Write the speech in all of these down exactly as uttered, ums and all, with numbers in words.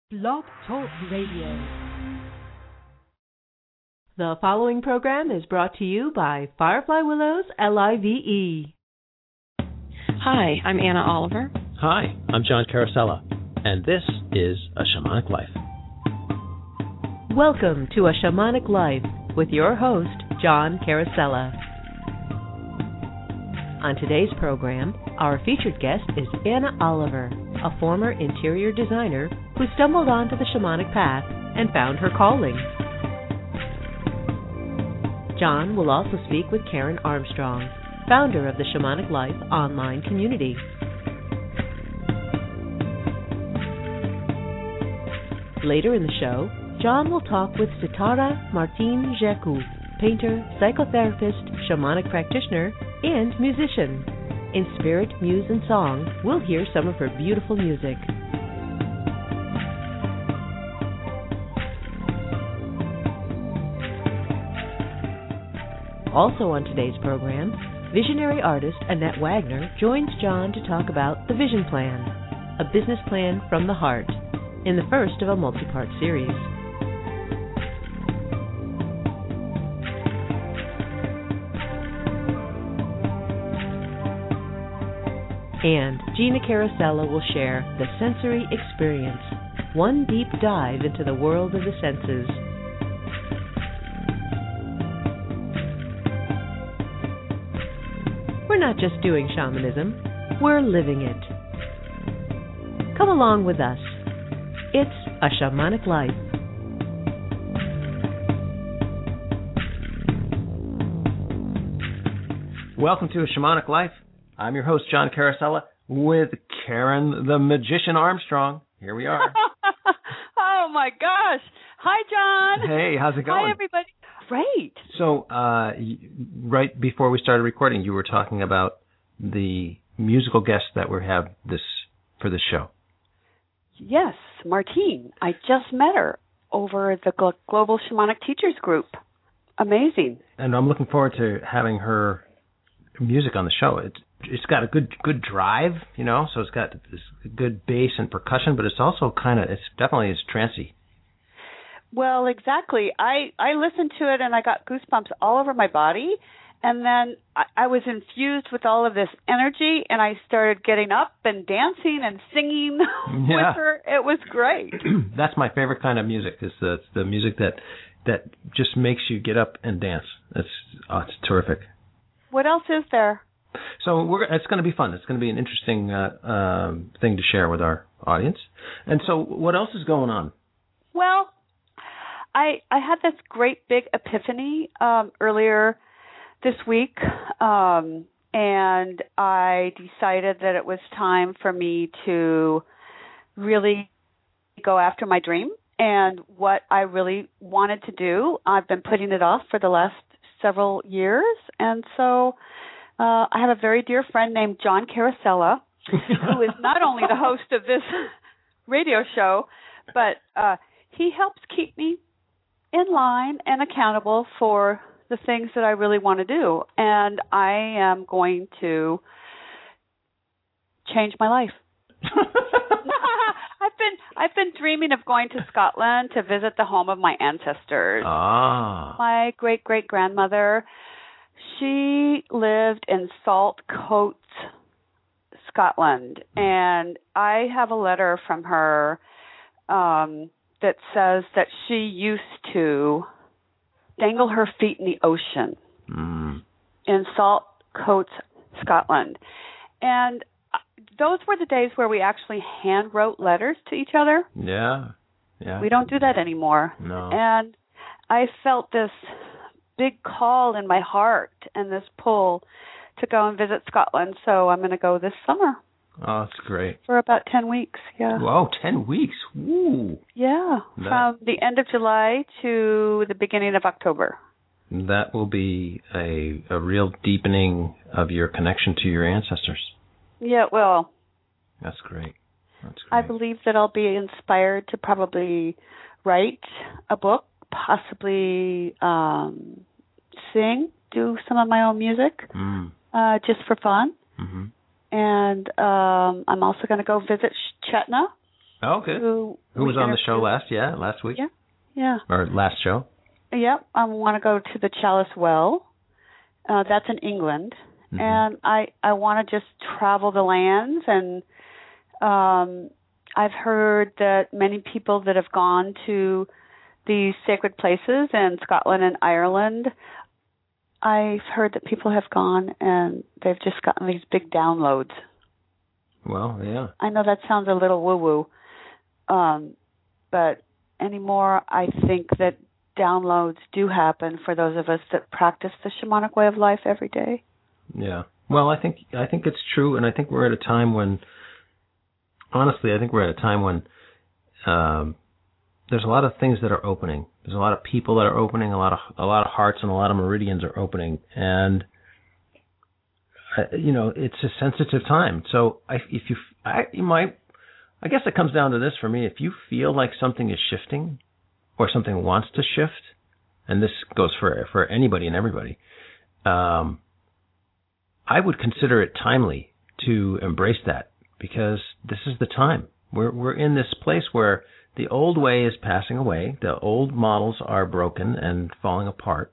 Blog Talk Radio. The following program is brought to you by Firefly Willows L I V E. Hi, I'm Anna Oliver. Hi, I'm John Carosella, and this is A Shamanic Life. Welcome to A Shamanic Life with your host, John Carosella. On today's program, our featured guest is Anna Oliver, a former interior designer who stumbled onto the shamanic path and found her calling. John will also speak with Karen Armstrong, founder of the Shamanic Life online community. Later in the show, John will talk with Sitara Martin-Jacou, painter, psychotherapist, shamanic practitioner, and musician. In Spirit, Muse, and Song, we'll hear some of her beautiful music. Also on today's program, visionary artist Annette Wagner joins John to talk about The Vision Plan, a business plan from the heart, in the first of a multi-part series. And Gina Carosella will share The Sensory Experience, one deep dive into the world of the senses. We're not just doing shamanism, we're living it. Come along with us. It's A Shamanic Life. Welcome to A Shamanic Life. I'm your host, John Carosella, with Karen the Magician Armstrong. Here we are. Oh, my gosh. Hi, John. Hey, how's it going? Hi, everybody. Great. So, uh, right before we started recording, you were talking about the musical guests that we have this for this show. Yes, Martine. I just met her over at the Global Shamanic Teachers Group. Amazing. And I'm looking forward to having her music on the show. It's it's got a good good drive, you know, so it's got this good bass and percussion, but it's also kind of, it's definitely it's trancy. Well, exactly. I, I listened to it and I got goosebumps all over my body, and then I, I was infused with all of this energy, and I started getting up and dancing and singing Yeah. with her. It was great. That's my favorite kind of music, is the the music that that just makes you get up and dance. It's oh, it's terrific. What else is there? So we're, it's going to be fun. It's going to be an interesting uh, um, thing to share with our audience. And so what else is going on? Well, I I had this great big epiphany um, earlier this week, um, and I decided that it was time for me to really go after my dream and what I really wanted to do. I've been putting it off for the last several years, and so uh, I have a very dear friend named John Carosella, who is not only the host of this radio show, but uh, he helps keep me in line and accountable for the things that I really want to do. And I am going to change my life. I've been I've been dreaming of going to Scotland to visit the home of my ancestors. Ah. My great-great-grandmother, she lived in Saltcoats, Scotland. And I have a letter from her um, that says that she used to dangle her feet in the ocean mm. in Saltcoats, Scotland. And those were the days where we actually hand wrote letters to each other. Yeah, yeah. We don't do that anymore. No. And I felt this big call in my heart and this pull to go and visit Scotland. So I'm going to go this summer. Oh, that's great. For about ten weeks, yeah. Whoa, ten weeks. Woo. Yeah, that, from the end of July to the beginning of October. That will be a, a real deepening of your connection to your ancestors. Yeah, well. That's great. That's great. I believe that I'll be inspired to probably write a book, possibly um, sing, do some of my own music, mm. uh, just for fun. Mm-hmm. And um, I'm also going to go visit Chetna Oh, good. Who, who was on the show last? Yeah, last week. Yeah, yeah. Or last show. Yep. I want to go to the Chalice Well. Uh, that's in England, mm-hmm. and I I want to just travel the lands, and um, I've heard that many people that have gone to these sacred places in Scotland and Ireland, I've heard that people have gone and they've just gotten these big downloads. Well, yeah. I know that sounds a little woo-woo, um, but anymore I think that downloads do happen for those of us that practice the shamanic way of life every day. Yeah. Well, I think I think it's true, and I think we're at a time when, honestly, I think we're at a time when um, there's a lot of things that are opening. There's a lot of people that are opening, a lot of a lot of hearts and a lot of meridians are opening, and uh, you know, it's a sensitive time. So I, if you, I, you might, I guess it comes down to this for me: if you feel like something is shifting, or something wants to shift, and this goes for for anybody and everybody, um, I would consider it timely to embrace that, because this is the time. We're we're in this place where the old way is passing away. The old models are broken and falling apart.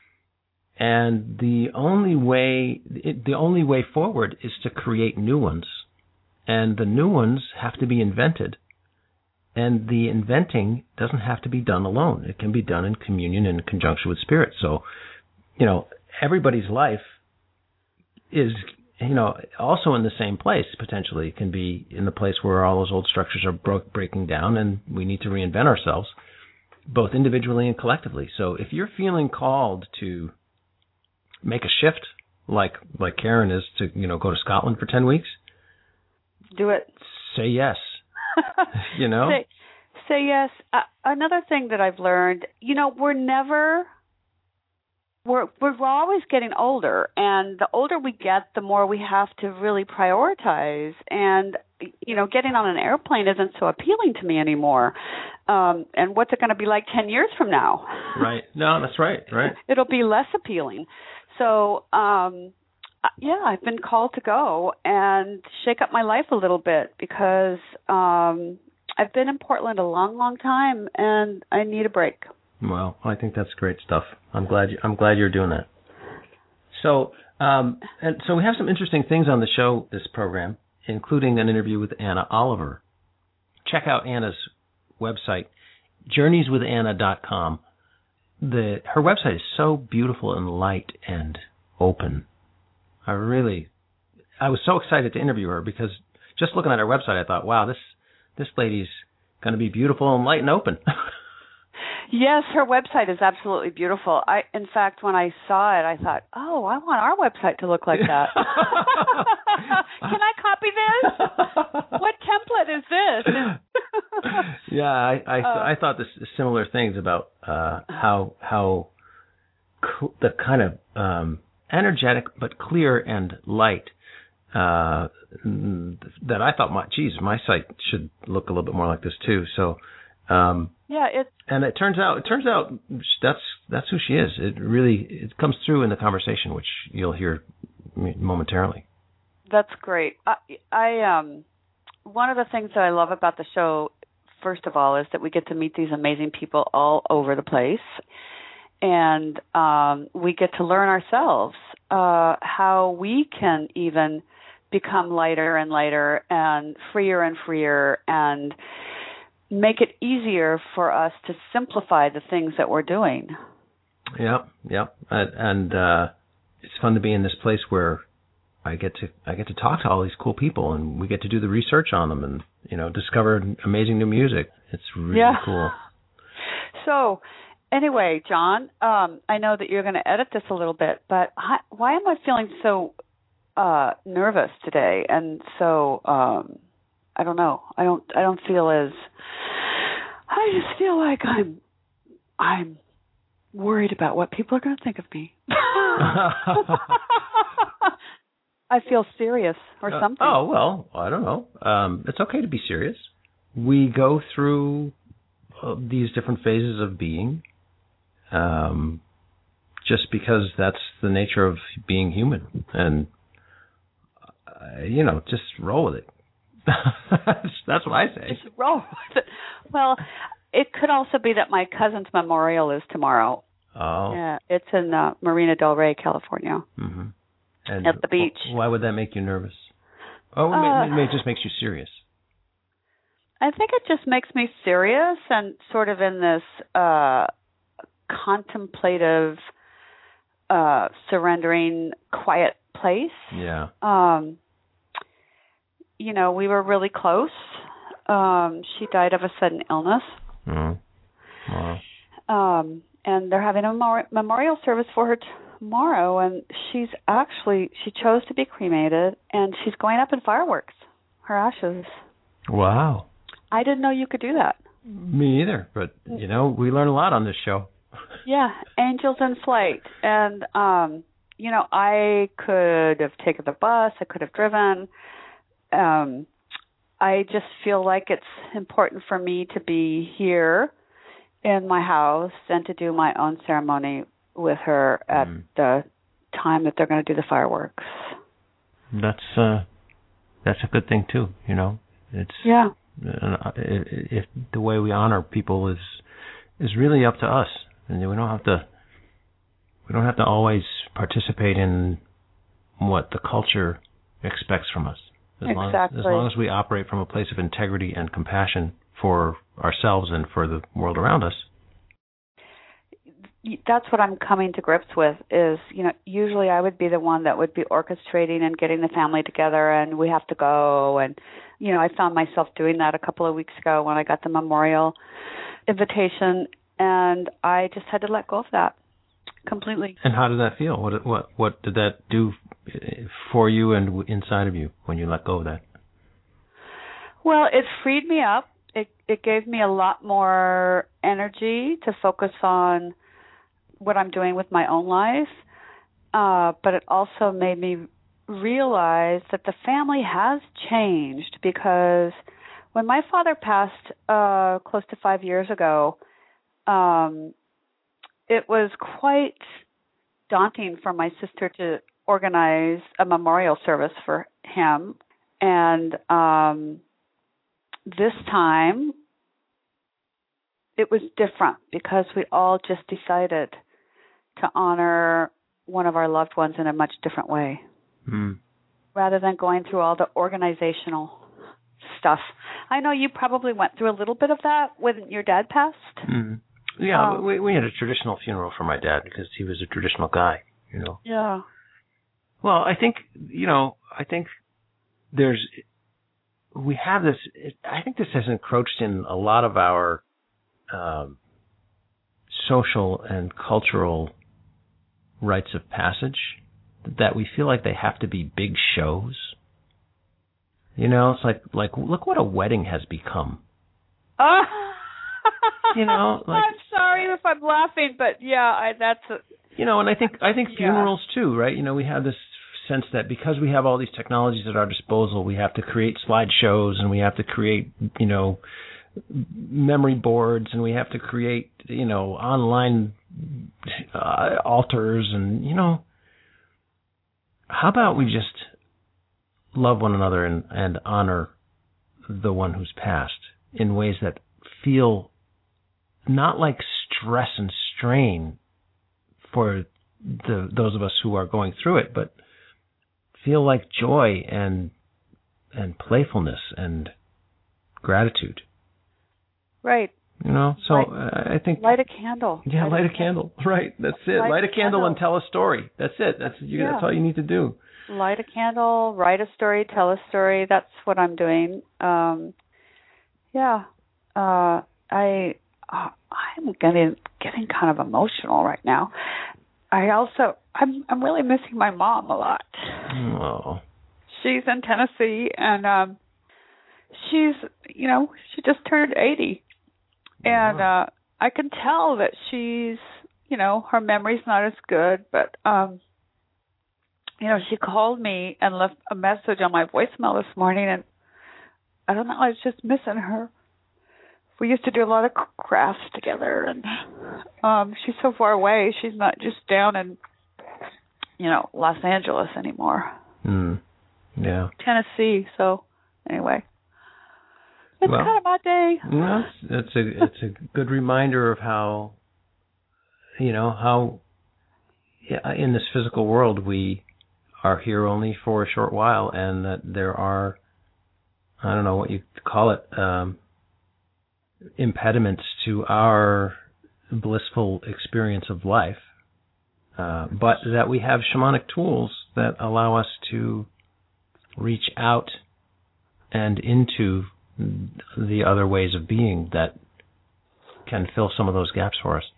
And the only way, the only way forward is to create new ones. And the new ones have to be invented. And the inventing doesn't have to be done alone. It can be done in communion and conjunction with spirit. So, you know, everybody's life is, you know, also in the same place, potentially. It can be in the place where all those old structures are bro- breaking down, and we need to reinvent ourselves, both individually and collectively. So if you're feeling called to make a shift, like like Karen is, to, you know, go to Scotland for ten weeks, do it. Say yes. You know? Say, say yes. Uh, another thing that I've learned, you know, we're never... We're, we're we're always getting older, and the older we get, the more we have to really prioritize. And, you know, getting on an airplane isn't so appealing to me anymore. Um, and what's it going to be like ten years from now? Right. No, that's right. Right. It'll be less appealing. So, um, yeah, I've been called to go and shake up my life a little bit, because um, I've been in Portland a long, long time, and I need a break. Well, I think that's great stuff. I'm glad you, I'm glad you're doing that. So, um, and so we have some interesting things on the show, this program, including an interview with Anna Oliver. Check out Anna's website, journeys with anna dot com. The her website is so beautiful and light and open. I really, I was so excited to interview her, because just looking at her website, I thought, wow, this this lady's going to be beautiful and light and open. Yes, her website is absolutely beautiful. I, in fact, when I saw it, I thought, oh, I want our website to look like that. Can I copy this? What template is this? Yeah, I I, uh, I thought this similar things about uh, how how co- the kind of um, energetic but clear and light uh, that I thought, my geez, my site should look a little bit more like this too. So. Um, yeah, it and it turns out it turns out that's that's who she is. It really it comes through in the conversation, which you'll hear momentarily. That's great. I, I um one of the things that I love about the show, first of all, is that we get to meet these amazing people all over the place, and um, we get to learn ourselves uh, how we can even become lighter and lighter and freer and freer, and make it easier for us to simplify the things that we're doing. Yeah, yeah, and, and uh, it's fun to be in this place where I get to I get to talk to all these cool people, and we get to do the research on them, and you know, discover amazing new music. It's really yeah. cool. So, anyway, John, um, I know that you're going to edit this a little bit, but I, why am I feeling so uh, nervous today? And so. Um, I don't know. I don't. I don't feel as. I just feel like I'm. I'm worried about what people are going to think of me. I feel serious or something. Uh, oh well, I don't know. Um, it's okay to be serious. We go through uh, these different phases of being, um, just because that's the nature of being human, and uh, you know, just roll with it. That's what I say. Just roll with it. Well, it could also be that my cousin's memorial is tomorrow. Oh. Yeah, it's in uh, Marina del Rey, California. Mm-hmm. And at the beach. Why would that make you nervous? Oh, it, uh, may, it just makes you serious. I think it just makes me serious and sort of in this uh, contemplative, uh, surrendering, quiet place. Yeah. Um, you know, we were really close. Um, she died of a sudden illness. Mm. Wow. Um, and they're having a memori- memorial service for her tomorrow, and she's actually, she chose to be cremated, and she's going up in fireworks, her ashes. Wow. I didn't know you could do that. Me either, but, you know, we learn a lot on this show. Yeah, angels in flight. And, um, you know, I could have taken the bus, I could have driven. Um, I just feel like it's important for me to be here in my house and to do my own ceremony with her at mm. the time that they're going to do the fireworks. That's uh, that's a good thing too. You know, it's yeah. Uh, if the way we honor people is is really up to us, and we don't have to we don't have to always participate in what the culture expects from us. As exactly. long as, as long as we operate from a place of integrity and compassion for ourselves and for the world around us. That's what I'm coming to grips with is, you know, usually I would be the one that would be orchestrating and getting the family together and we have to go. And, you know, I found myself doing that a couple of weeks ago when I got the memorial invitation, and I just had to let go of that completely. And how did that feel? What what what did that do for you and inside of you when you let go of that? Well, it freed me up. It it gave me a lot more energy to focus on what I'm doing with my own life. Uh, but it also made me realize that the family has changed, because when my father passed uh, close to five years ago, um, it was quite daunting for my sister to organize a memorial service for him. And um, this time, it was different because we all just decided to honor one of our loved ones in a much different way, mm. rather than going through all the organizational stuff. I know you probably went through a little bit of that when your dad passed. Mm. Yeah, um, we we had a traditional funeral for my dad because he was a traditional guy, you know. Yeah. Well, I think, you know, I think there's, we have this, I think this has encroached in a lot of our um, social and cultural rites of passage, that we feel like they have to be big shows. You know, it's like, like look what a wedding has become. Uh, you know, like, I'm sorry if I'm laughing, but yeah, I, that's a, you know, and I think I think yeah. funerals too, right? You know, we have this sense that because we have all these technologies at our disposal, we have to create slideshows and we have to create, you know, memory boards, and we have to create, you know, online uh, altars, and, you know, how about we just love one another and, and honor the one who's passed in ways that feel not like stress and strain for the those of us who are going through it, but feel like joy and and playfulness and gratitude. Right. You know, so light, uh, I think light a candle. Yeah, light, light a candle. candle. Right. That's it. Light, light a candle, candle and tell a story. That's it. That's you, yeah. That's all you need to do. Light a candle, write a story, tell a story. That's what I'm doing. Um, yeah. Uh, I uh, I'm getting getting kind of emotional right now. I also I'm I'm really missing my mom a lot. Oh. She's in Tennessee, and um, she's you know she just turned eighty. And uh, I can tell that she's, you know, her memory's not as good, but, um, you know, she called me and left a message on my voicemail this morning, and I don't know, I was just missing her. We used to do a lot of crafts together, and um, she's so far away. She's not just down in, you know, Los Angeles anymore. Mm. Yeah. Tennessee, so anyway. It's well, kind of my day. No, it's, it's a it's a good reminder of how, you know, how in this physical world we are here only for a short while, and that there are, I don't know what you call it, um, impediments to our blissful experience of life, uh, but that we have shamanic tools that allow us to reach out and into the other ways of being that can fill some of those gaps for us.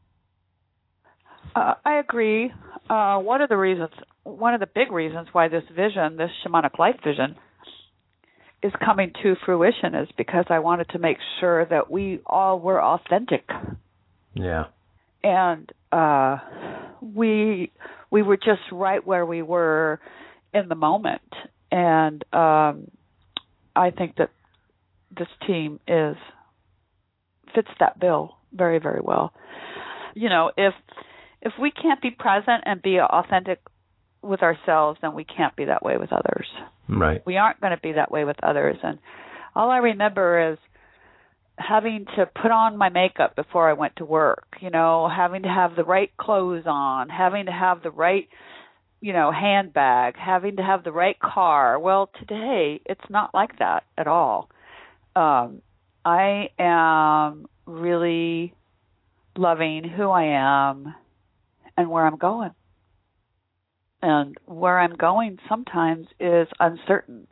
Uh, I agree. Uh, one of the reasons, one of the big reasons why this vision, this shamanic life vision, is coming to fruition is because I wanted to make sure that we all were authentic. Yeah. And uh, we we were just right where we were in the moment. And um, I think that this team is fits that bill very, very well. You know, if if we can't be present and be authentic with ourselves, then we can't be that way with others. Right. We aren't going to be that way with others. And all I remember is having to put on my makeup before I went to work, you know, having to have the right clothes on, having to have the right, you know, handbag, having to have the right car. Well, today it's not like that at all. Um, I am really loving who I am and where I'm going. And where I'm going sometimes is uncertain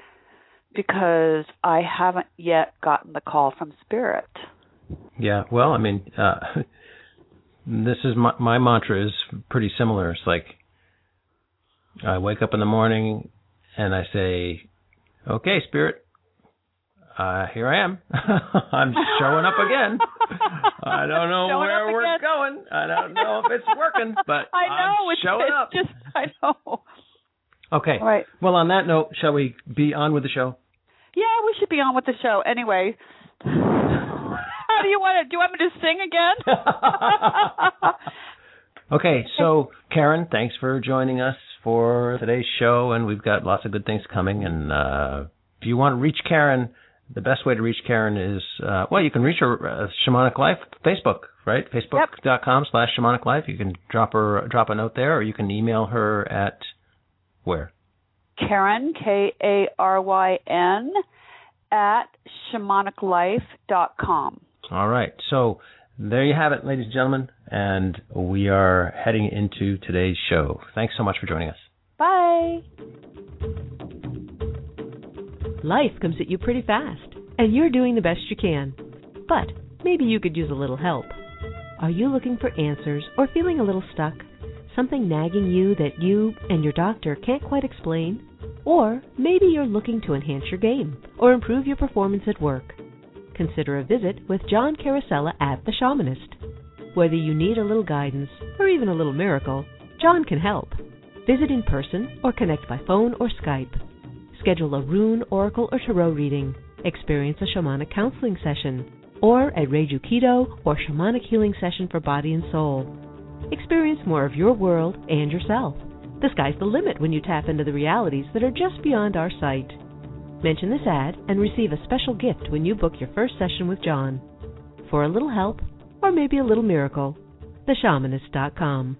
because I haven't yet gotten the call from Spirit. Yeah, well, I mean, uh, this is my, my mantra is pretty similar. It's like I wake up in the morning and I say, okay, Spirit, uh, here I am. I'm showing up again. I don't know showing where we're going. I don't know if it's working, but I know, I'm it's, showing it's up. Just, I know. Okay. All right. Well, on that note, shall we be on with the show? Yeah, we should be on with the show. Anyway, how do you want to? Do you want me to sing again? Okay, so Karen, thanks for joining us for today's show, and we've got lots of good things coming. And uh, if you want to reach Karen, the best way to reach Karen is, uh, well, you can reach her uh, Shamanic Life Facebook, right? Facebook.com slash Shamanic Life. You can drop her drop a note there, or you can email her at where? Karen, K A R Y N, at shamanic life dot com. All right. So there you have it, ladies and gentlemen, and we are heading into today's show. Thanks so much for joining us. Bye. Life comes at you pretty fast, and you're doing the best you can. But maybe you could use a little help. Are you looking for answers or feeling a little stuck? Something nagging you that you and your doctor can't quite explain? Or maybe you're looking to enhance your game or improve your performance at work. Consider a visit with John Carosella at The Shamanist. Whether you need a little guidance or even a little miracle, John can help. Visit in person or connect by phone or Skype. Schedule a rune, oracle, or tarot reading. Experience a shamanic counseling session or a Reiki or shamanic healing session for body and soul. Experience more of your world and yourself. The sky's the limit when you tap into the realities that are just beyond our sight. Mention this ad and receive a special gift when you book your first session with John. For a little help, or maybe a little miracle, the shamanist dot com.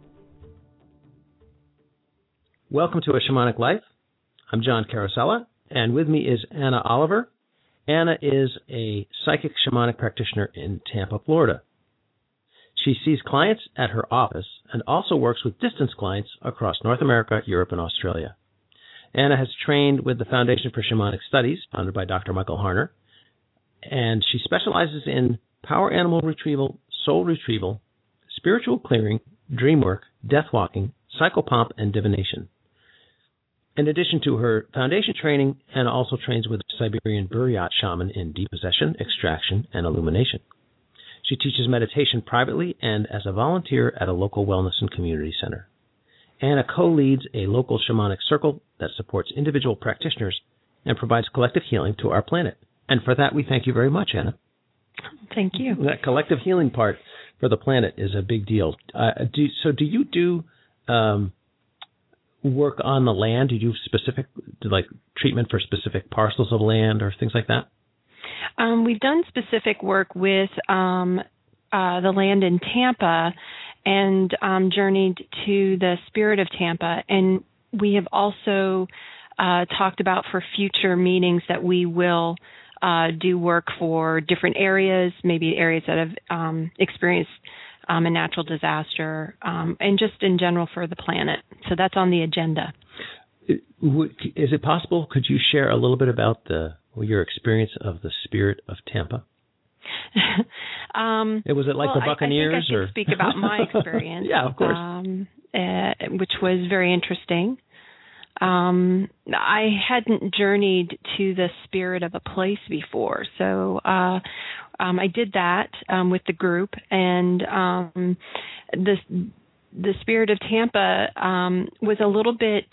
Welcome to A Shamanic Life. I'm John Carosella, and with me is Anna Oliver. Anna is a psychic shamanic practitioner in Tampa, Florida. She sees clients at her office and also works with distance clients across North America, Europe, and Australia. Anna has trained with the Foundation for Shamanic Studies, founded by Doctor Michael Harner, and she specializes in power animal retrieval, soul retrieval, spiritual clearing, dream work, death walking, psychopomp, and divination. In addition to her foundation training, Anna also trains with a Siberian Buryat shaman in depossession, extraction, and illumination. She teaches meditation privately and as a volunteer at a local wellness and community center. Anna co-leads a local shamanic circle that supports individual practitioners and provides collective healing to our planet. And for that, we thank you very much, Anna. Thank you. That collective healing part for the planet is a big deal. Uh, do, so do you do um, work on the land? Do you do specific, like treatment for specific parcels of land or things like that? Um, we've done specific work with um, uh, the land in Tampa and um, journeyed to the Spirit of Tampa. And we have also uh, talked about for future meetings that we will uh, do work for different areas, maybe areas that have um, experienced um, a natural disaster, um, and just in general for the planet. So that's on the agenda. Is it possible, could you share a little bit about the your experience of the Spirit of Tampa? um, it was it like well, the Buccaneers? I, I think I or? can speak about my experience. Yeah, of course. Um, uh, which was very interesting. Um, I hadn't journeyed to the spirit of a place before, so uh, um, I did that um, with the group, and um, the the Spirit of Tampa um, was a little bit.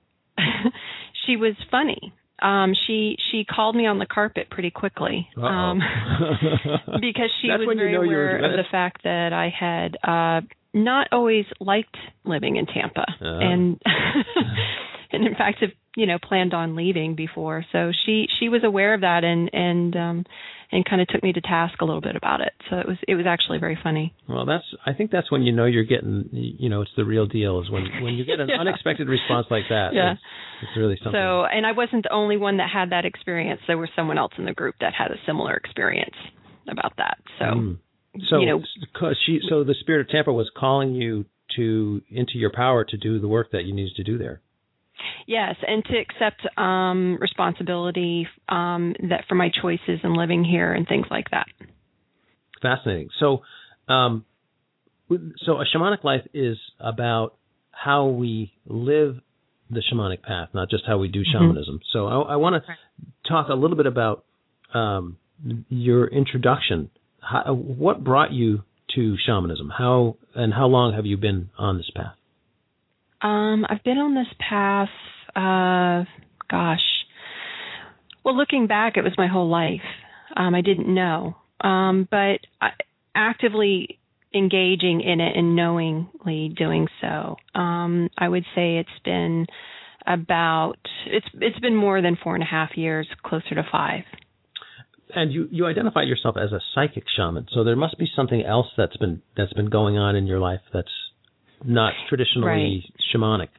She was funny. Um, she she called me on the carpet pretty quickly um, because she That's was when very you know aware you're of the fact that I had uh, not always liked living in Tampa, uh. and and in fact have you know planned on leaving before. So she she was aware of that and and um, and kind of took me to task a little bit about it. So it was it was actually very funny. Well, that's I think that's when you know you're getting you know it's the real deal is when when you get an yeah. unexpected response like that. Yeah. It's, it's really something. So, and I wasn't the only one that had that experience. There was someone else in the group that had a similar experience about that. So, mm. so you know, she so the Spirit of Tampa was calling you to into your power to do the work that you needed to do there. Yes, and to accept um, responsibility um, that for my choices in living here and things like that. Fascinating. So, um, so a shamanic life is about how we live the shamanic path, not just how we do shamanism. Mm-hmm. So, I, I want to talk a little bit about um, your introduction. How, what brought you to shamanism? How and how long have you been on this path? Um, I've been on this path, uh, gosh. Well, looking back, it was my whole life. Um, I didn't know. Um, but I, actively engaging in it and knowingly doing so, um, I would say it's been about, it's it's been more than four and a half years, closer to five. And you, you identify yourself as a psychic shaman, so there must be something else that's been that's been going on in your life that's not traditionally right. shamanic.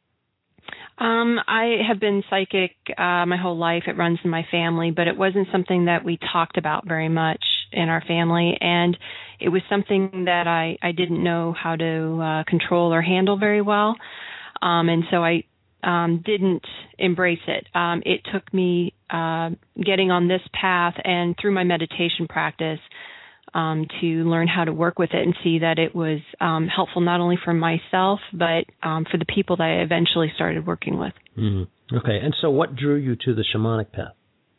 Um, I have been psychic uh, my whole life. It runs in my family, but it wasn't something that we talked about very much in our family, and it was something that I, I didn't know how to uh, control or handle very well, um, and so I um, didn't embrace it. Um, it took me uh, getting on this path and through my meditation practice Um, to learn how to work with it and see that it was um, helpful not only for myself, but um, for the people that I eventually started working with. Mm. Okay, and so what drew you to the shamanic path?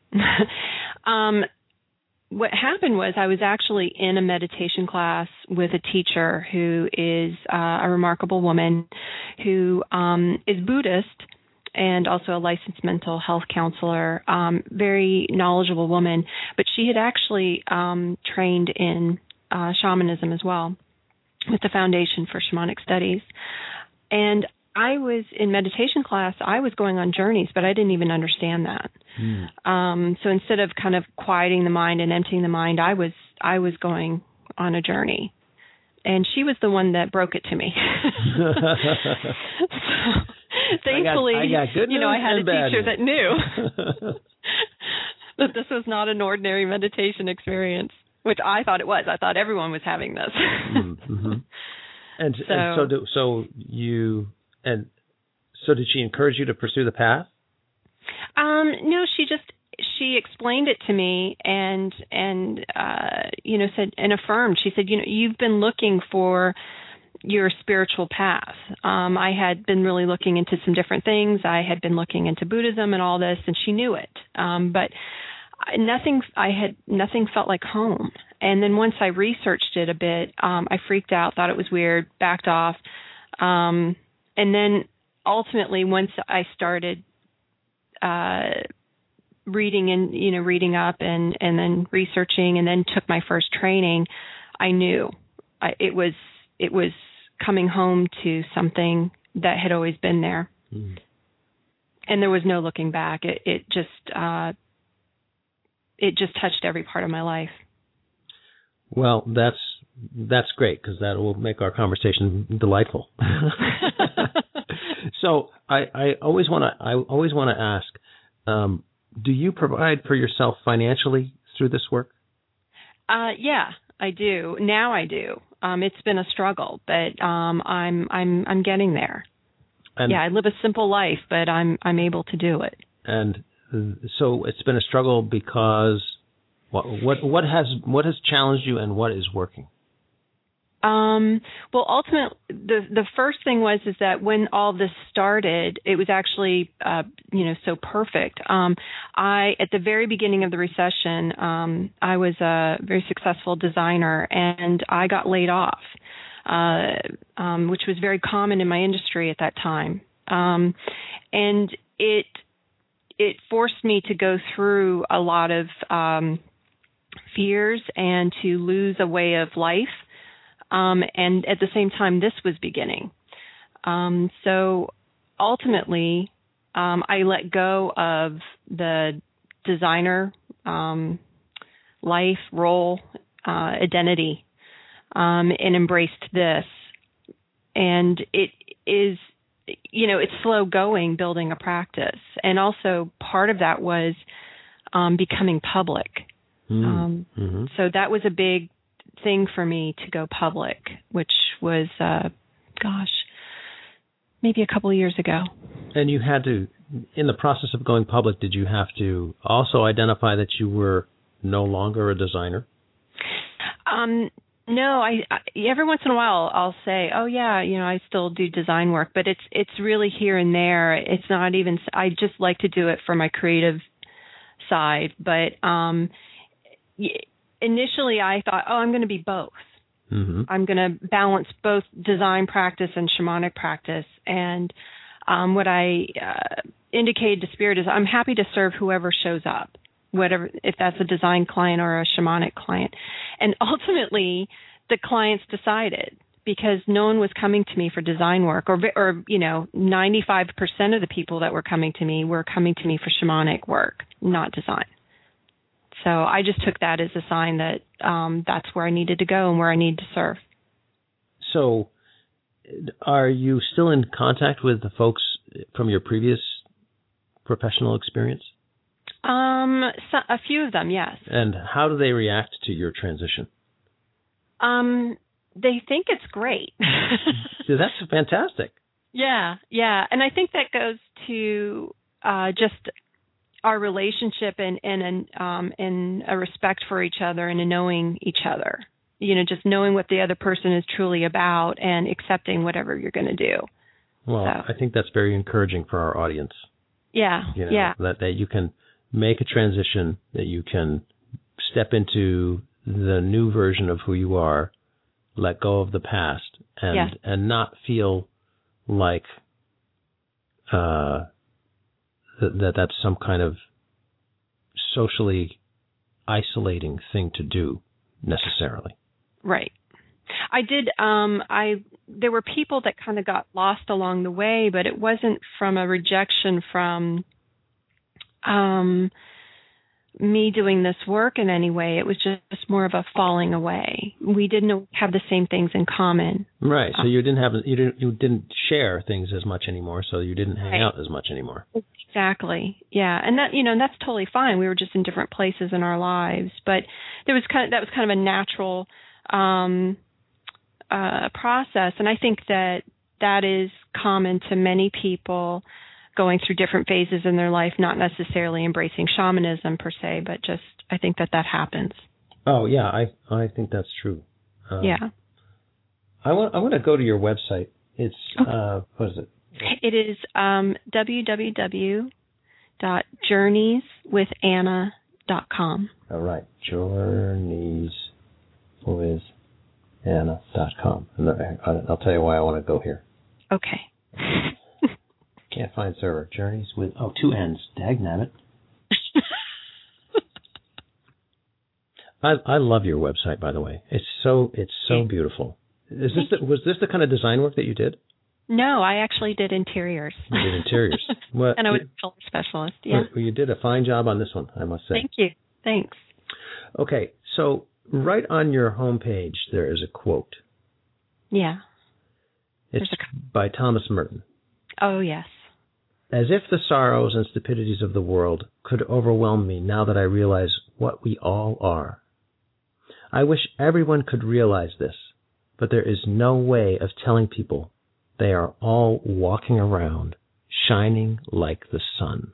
um, what happened was I was actually in a meditation class with a teacher who is uh, a remarkable woman who um, is Buddhist and also a licensed mental health counselor, um, very knowledgeable woman. But she had actually um, trained in uh, shamanism as well with the Foundation for Shamanic Studies. And I was in meditation class, I was going on journeys, but I didn't even understand that. Mm. Um, so instead of kind of quieting the mind and emptying the mind, I was I was going on a journey. And she was the one that broke it to me. so, thankfully, I got, I got you know, I had a teacher news. that knew that this was not an ordinary meditation experience, which I thought it was. I thought everyone was having this. mm-hmm. And so, and so, do, so you and so did she encourage you to pursue the path? Um, no, she just she explained it to me and and uh, you know said and affirmed. She said, you know, you've been looking for your spiritual path. Um, I had been really looking into some different things. I had been looking into Buddhism and all this, and she knew it. Um, but nothing, I had nothing felt like home. And then once I researched it a bit, um, I freaked out, thought it was weird, backed off. Um, and then ultimately, once I started uh, reading and you know reading up and and then researching, and then took my first training, I knew I, it was it was coming home to something that had always been there. Mm. And there was no looking back. It, it just, uh, it just touched every part of my life. Well, that's that's great, because that will make our conversation delightful. So I, I always want to I always want to ask, um, do you provide for yourself financially through this work? Uh, yeah, I do. Now I do. Um, it's been a struggle, but um, I'm I'm I'm getting there. And yeah, I live a simple life, but I'm I'm able to do it. And so it's been a struggle because what what what has what has challenged you, and what is working? Um, well, ultimately, the the first thing was is that when all this started, it was actually uh, you know so perfect. Um, I at the very beginning of the recession, um, I was a very successful designer, and I got laid off, uh, um, which was very common in my industry at that time, um, and it it forced me to go through a lot of um, fears and to lose a way of life. Um, and at the same time, this was beginning. Um, so ultimately, um, I let go of the designer um, life, role, uh, identity, um, and embraced this. And it is, you know, it's slow going building a practice. And also part of that was um, becoming public. Mm. Um, mm-hmm. So that was a big thing for me to go public, which was, uh, gosh, maybe a couple of years ago. And you had to, in the process of going public, did you have to also identify that you were no longer a designer? Um, no, I, I every once in a while I'll say, oh yeah, you know, I still do design work, but it's it's really here and there. It's not even. I just like to do it for my creative side, but um. Initially, I thought, oh, I'm going to be both. Mm-hmm. I'm going to balance both design practice and shamanic practice. And um, what I uh, indicated to Spirit is I'm happy to serve whoever shows up, whatever, if that's a design client or a shamanic client. And ultimately, the clients decided, because no one was coming to me for design work, or, or you know, ninety-five percent of the people that were coming to me were coming to me for shamanic work, not design. So I just took that as a sign that um, that's where I needed to go and where I need to serve. So are you still in contact with the folks from your previous professional experience? Um, so, a few of them, yes. And how do they react to your transition? Um, they think it's great. Yeah, that's fantastic. Yeah, yeah. And I think that goes to uh, just our relationship and and um and a respect for each other and a knowing each other. You know, just knowing what the other person is truly about and accepting whatever you're going to do. Well, so. I think that's very encouraging for our audience. Yeah, you know, yeah. That that you can make a transition, that you can step into the new version of who you are, let go of the past, and yeah. and not feel like uh. That, that that's some kind of socially isolating thing to do necessarily. Right. I did. Um, I there were people that kind of got lost along the way, but it wasn't from a rejection from um, me doing this work in any way. It was just more of a falling away. We didn't have the same things in common. Right. So you didn't have you didn't you didn't share things as much anymore. So you didn't hang right. out as much anymore. Exactly. Yeah, and that you know and that's totally fine. We were just in different places in our lives, but there was kind of that was kind of a natural um, uh, process, and I think that that is common to many people going through different phases in their life, not necessarily embracing shamanism per se, but just I think that that happens. Oh yeah, I I think that's true. Um, yeah. I want I want to go to your website. It's okay. uh, what is it? It is um, w w w dot journeys with anna dot com. All right, journeys with anna dot com. And I'll tell you why I want to go here. Okay. Can't find server. Journeys with, oh, two N's. Dagnabbit. I I love your website, by the way. It's so it's so beautiful. Is this the, was this the kind of design work that you did? No, I actually did interiors. You did interiors. Well, and I was a color specialist, yeah. Well, you did a fine job on this one, I must say. Thank you. Thanks. Okay, so right on your homepage there is a quote. Yeah. It's a... by Thomas Merton. Oh, yes. As if the sorrows and stupidities of the world could overwhelm me now that I realize what we all are. I wish everyone could realize this, but there is no way of telling people they are all walking around shining like the sun.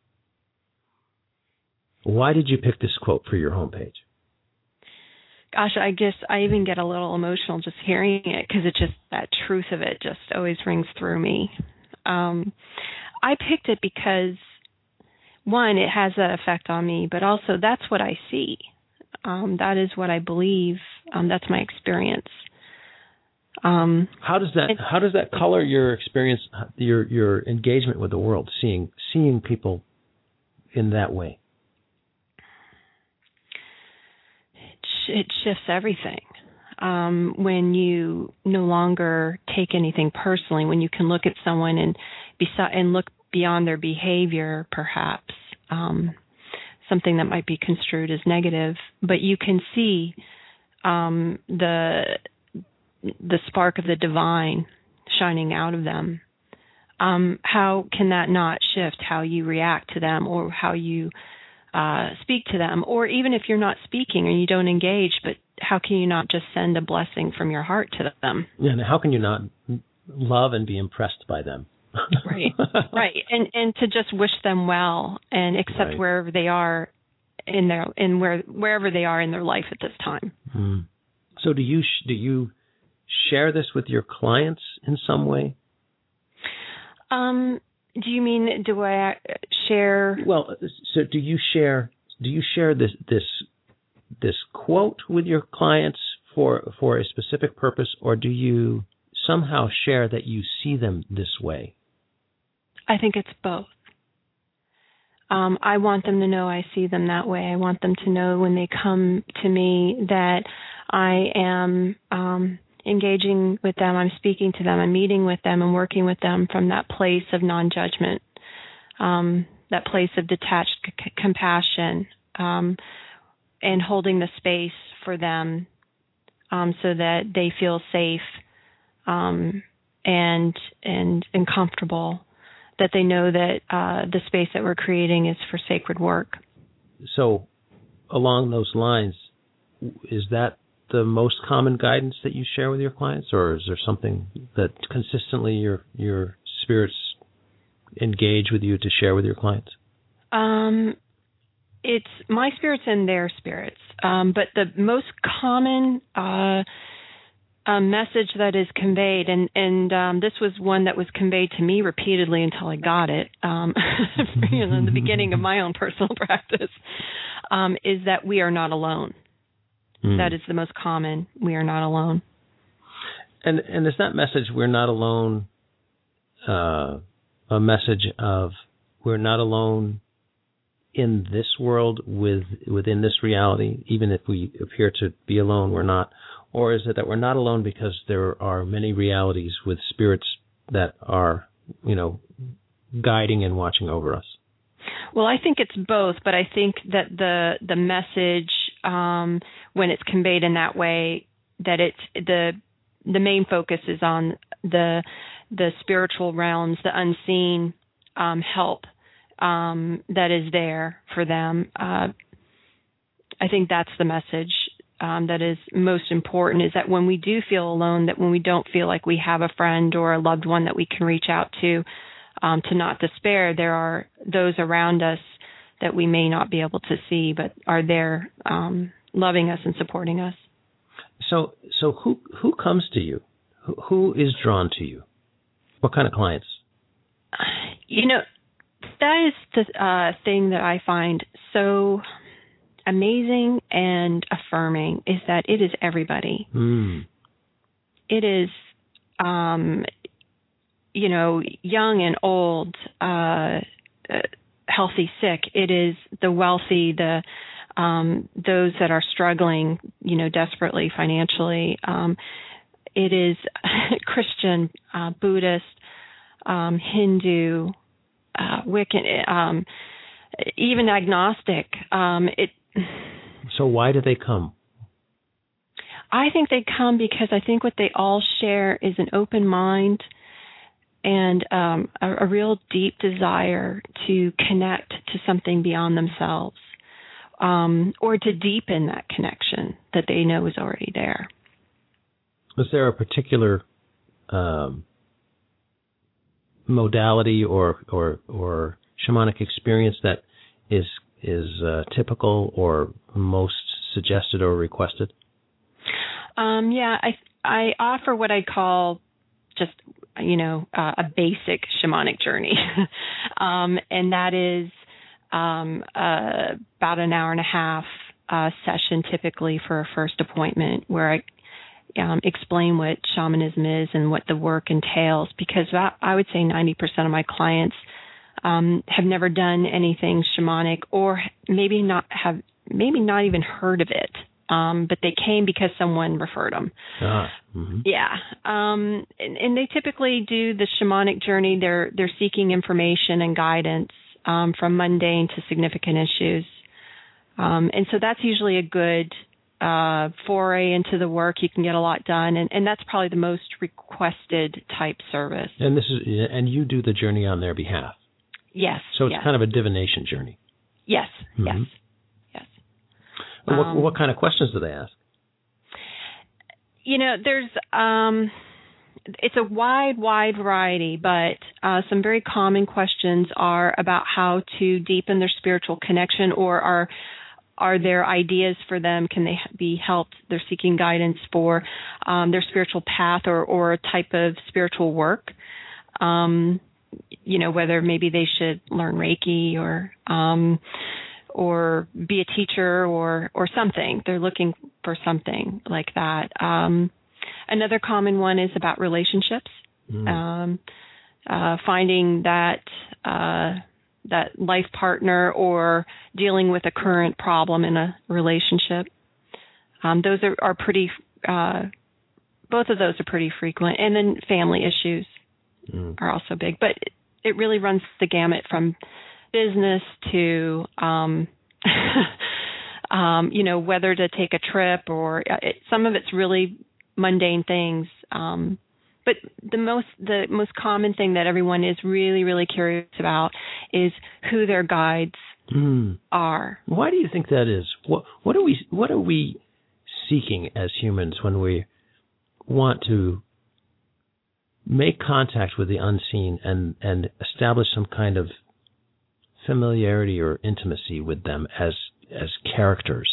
Why did you pick this quote for your homepage? Gosh, I guess I even get a little emotional just hearing it because it just, that truth of it just always rings through me. Um, I picked it because, one, it has that effect on me, but also that's what I see. Um, that is what I believe. Um, that's my experience. Um, how does that How does that color your experience, your your engagement with the world, seeing seeing people in that way? It shifts everything. Um, when you no longer take anything personally, when you can look at someone and besi- and look beyond their behavior, perhaps um, something that might be construed as negative, but you can see um, the the spark of the divine shining out of them. Um, how can that not shift how you react to them or how you uh, speak to them? Or even if you're not speaking or you don't engage, but how can you not just send a blessing from your heart to them? Yeah, and how can you not love and be impressed by them? Right, right, and and to just wish them well and accept right. wherever they are in their in where wherever they are in their life at this time. Mm. So do you do you share this with your clients in some way? Um, do you mean do I share? Well, so do you share do you share this this this quote with your clients for for a specific purpose, or do you somehow share that you see them this way? I think it's both. Um, I want them to know I see them that way. I want them to know when they come to me that I am um, engaging with them, I'm speaking to them, I'm meeting with them and working with them from that place of non-judgment, um, that place of detached c- compassion, um, and holding the space for them um, so that they feel safe um, and and and comfortable, that they know that uh, the space that we're creating is for sacred work. So along those lines, is that the most common guidance that you share with your clients, or is there something that consistently your your spirits engage with you to share with your clients? Um, it's my spirits and their spirits, um, but the most common uh, uh, message that is conveyed, and, and um, this was one that was conveyed to me repeatedly until I got it, um, you know, in the beginning of my own personal practice, um, is that we are not alone. Mm. That is the most common. We are not alone. And and is that message, we're not alone, uh, a message of we're not alone in this world, with within this reality, even if we appear to be alone, we're not? Or is it that we're not alone because there are many realities with spirits that are, you know, guiding and watching over us? Well, I think it's both, but I think that the the message, um, when it's conveyed in that way, that it's the the main focus is on the the spiritual realms, the unseen um, help um, that is there for them. Uh, I think that's the message um, that is most important, is that when we do feel alone, that when we don't feel like we have a friend or a loved one that we can reach out to, um, to not despair. There are those around us that we may not be able to see, but are there um, loving us and supporting us. So, so who who comes to you? Who, who is drawn to you? What kind of clients? You know, that is the uh, thing that I find so amazing and affirming, is that it is everybody. Mm. It is, um, you know, young and old, uh, healthy, sick. It is the wealthy, the um, those that are struggling, you know, desperately financially. Um, it is Christian, uh, Buddhist, um, Hindu, uh, Wiccan, um, even agnostic. Um, it. So why do they come? I think they come because I think what they all share is an open mind and um, a, a real deep desire to connect to something beyond themselves, um, or to deepen that connection that they know is already there. Was there a particular um, modality or or or shamanic experience that is is uh, typical or most suggested or requested? Um, yeah, I I offer what I call just you know uh, a basic shamanic journey, um, and that is um, uh, about an hour and a half uh, session typically for a first appointment where I Um, explain what shamanism is and what the work entails, because about, I would say ninety percent of my clients um, have never done anything shamanic, or maybe not have, maybe not even heard of it, um, but they came because someone referred them. Ah, mm-hmm. Yeah, um, and, and they typically do the shamanic journey. They're they're seeking information and guidance um, from mundane to significant issues, um, and so that's usually a good Uh, foray into the work. You can get a lot done, and, and that's probably the most requested type service. And this is, and you do the journey on their behalf. Yes. So it's yes. kind of a divination journey. Yes. Mm-hmm. Yes. Yes. Well, what, Um, what kind of questions do they ask? You know, there's um, it's a wide, wide variety, but uh, some very common questions are about how to deepen their spiritual connection, or are Are there ideas for them? Can they be helped? They're seeking guidance for um, their spiritual path, or, or a type of spiritual work. Um, you know, whether maybe they should learn Reiki or um, or be a teacher or or something. They're looking for something like that. Um, another common one is about relationships. Mm. Um, uh, finding that. Uh, that life partner, or dealing with a current problem in a relationship. Um, those are, are pretty, uh, both of those are pretty frequent. And then family issues mm. are also big. But it, it really runs the gamut from business to, um, um, you know, whether to take a trip, or it, some of it's really mundane things. Um, But the most the most common thing that everyone is really, really curious about is who their guides mm. are. Why do you think that is? What what are we what are we seeking as humans when we want to make contact with the unseen and, and establish some kind of familiarity or intimacy with them as as characters?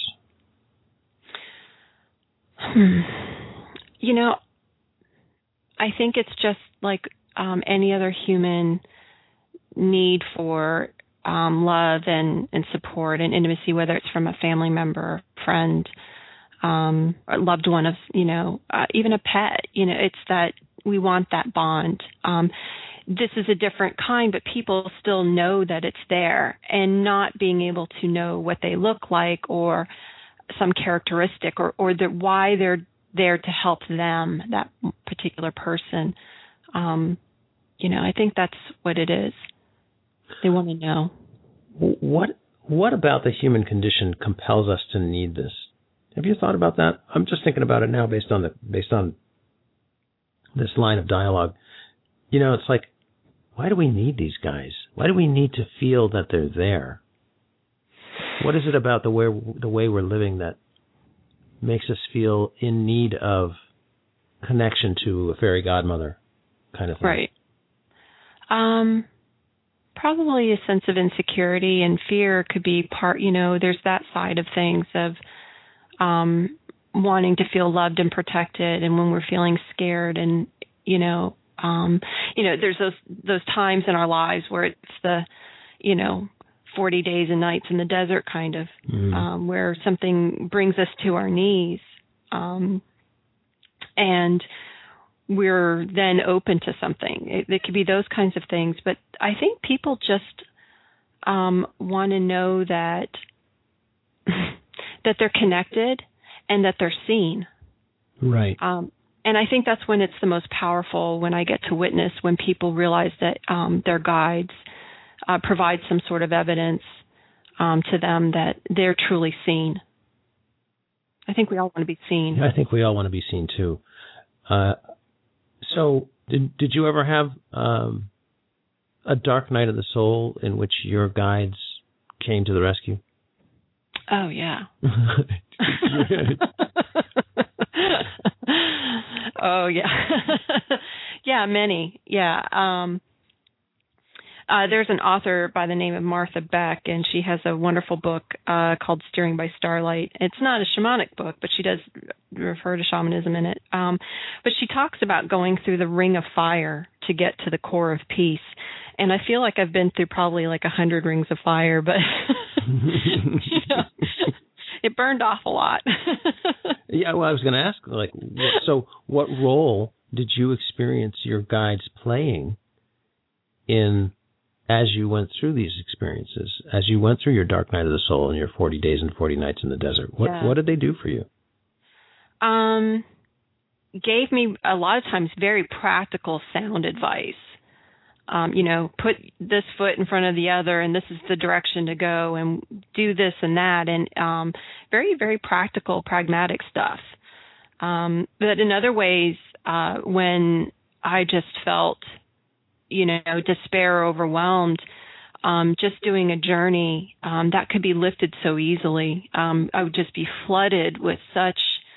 Hmm. You know, I think it's just like um, any other human need for um, love and, and support and intimacy, whether it's from a family member, friend, um, or loved one of, you know, uh, even a pet. You know, it's that we want that bond. Um, this is a different kind, but people still know that it's there, and not being able to know what they look like or some characteristic, or, or the, why they're there to help them, that particular person. Um, you know, I think that's what it is. They want to know. What What about the human condition compels us to need this? Have you thought about that? I'm just thinking about it now, based on the based on this line of dialogue. You know, it's like, why do we need these guys? Why do we need to feel that they're there? What is it about the way the way we're living that makes us feel in need of connection to a fairy godmother kind of thing? Right. Um, probably a sense of insecurity and fear could be part, you know, there's that side of things of um, wanting to feel loved and protected. And when we're feeling scared and, you know, um, you know, there's those, those times in our lives where it's the, you know, forty days and nights in the desert kind of, mm. um, where something brings us to our knees. Um, and we're then open to something. It, it could be those kinds of things. But I think people just um, want to know that that they're connected and that they're seen. Right. Um, and I think that's when it's the most powerful, when I get to witness when people realize that um, their guides Uh, provide some sort of evidence um, to them that they're truly seen. I think we all want to be seen. I think we all want to be seen too. Uh, so, did did you ever have um, a dark night of the soul in which your guides came to the rescue? Oh yeah. Oh yeah. Yeah, many. Yeah. Um, uh, there's an author by the name of Martha Beck, and she has a wonderful book uh, called Steering by Starlight. It's not a shamanic book, but she does refer to shamanism in it. Um, but she talks about going through the ring of fire to get to the core of peace. And I feel like I've been through probably like a hundred rings of fire, but you know, it burned off a lot. Yeah, well, I was going to ask, like, so what role did you experience your guides playing in as you went through these experiences, as you went through your dark night of the soul and your forty days and forty nights in the desert? What yeah. what did they do for you? Um, gave me a lot of times very practical sound advice. Um, you know, put this foot in front of the other, and this is the direction to go, and do this and that, and um, very, very practical, pragmatic stuff. Um, but in other ways, uh, when I just felt, you know, despair, overwhelmed, um, just doing a journey, um, that could be lifted so easily. Um, I would just be flooded with such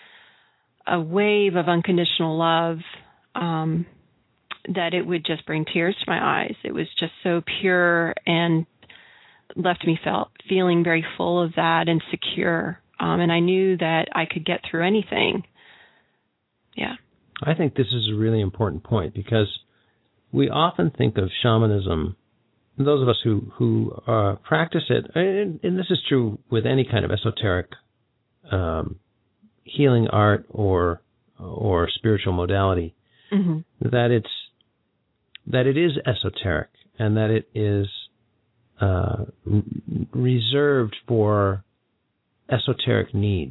a wave of unconditional love, um, that it would just bring tears to my eyes. It was just so pure and left me felt feeling very full of that and secure. Um, and I knew that I could get through anything. Yeah. I think this is a really important point because we often think of shamanism, those of us who, who uh, practice it, and, and this is true with any kind of esoteric um, healing art or or spiritual modality, mm-hmm. that it's that it is esoteric and that it is uh, r- reserved for esoteric needs.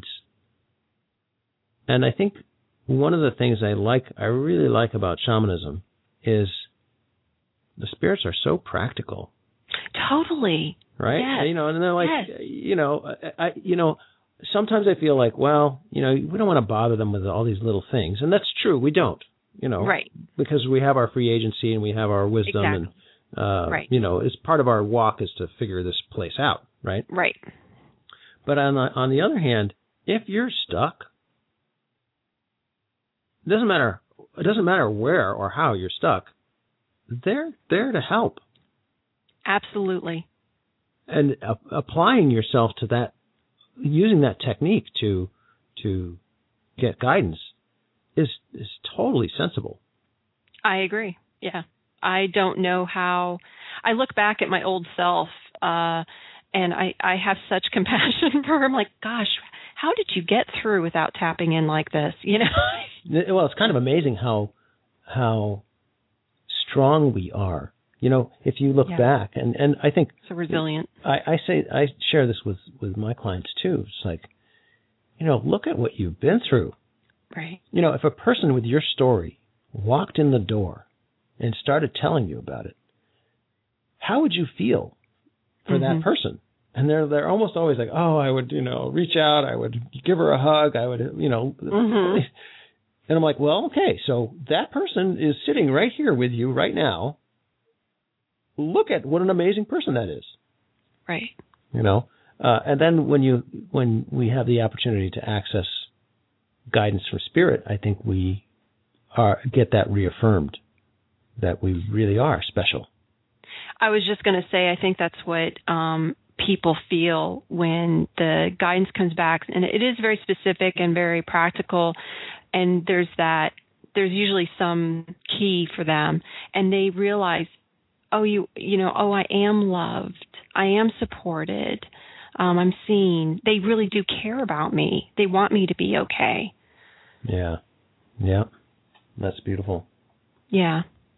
And I think one of the things I like, I really like about shamanism is the spirits are so practical. Totally. Right? Yes. You know, and they're like, yes. you know, I, you know, sometimes I feel like, well, you know, we don't want to bother them with all these little things. And that's true. We don't. You know, right. because we have our free agency and we have our wisdom exactly. and, uh, right. you know, it's part of our walk is to figure this place out, right? Right. But on the, on the other hand, if you're stuck, it doesn't matter, it doesn't matter where or how you're stuck, they're there to help. Absolutely. And uh, applying yourself to that, using that technique to, to get guidance, is is totally sensible. I agree. Yeah. I don't know how I look back at my old self uh, and I, I have such compassion for her. I'm like, gosh, how did you get through without tapping in like this? You know? Well, it's kind of amazing how how strong we are. You know, if you look yeah. back and, and I think so resilient. I, I say I share this with, with my clients too. It's like, you know, look at what you've been through. Right. You know, if a person with your story walked in the door and started telling you about it, how would you feel for mm-hmm. that person? And they're they're almost always like, oh, I would, you know, reach out, I would give her a hug, I would, you know. Mm-hmm. And I'm like, well, okay, so that person is sitting right here with you right now. Look at what an amazing person that is. Right. You know, uh, and then when you when we have the opportunity to access guidance from spirit, I think we are get that reaffirmed that we really are special. I was just going to say, I think that's what um, people feel when the guidance comes back, and it is very specific and very practical. And there's that, there's usually some key for them, and they realize, oh, you, you know, oh, I am loved, I am supported. Um, I'm seen. They really do care about me. They want me to be okay. Yeah. Yeah. That's beautiful. Yeah.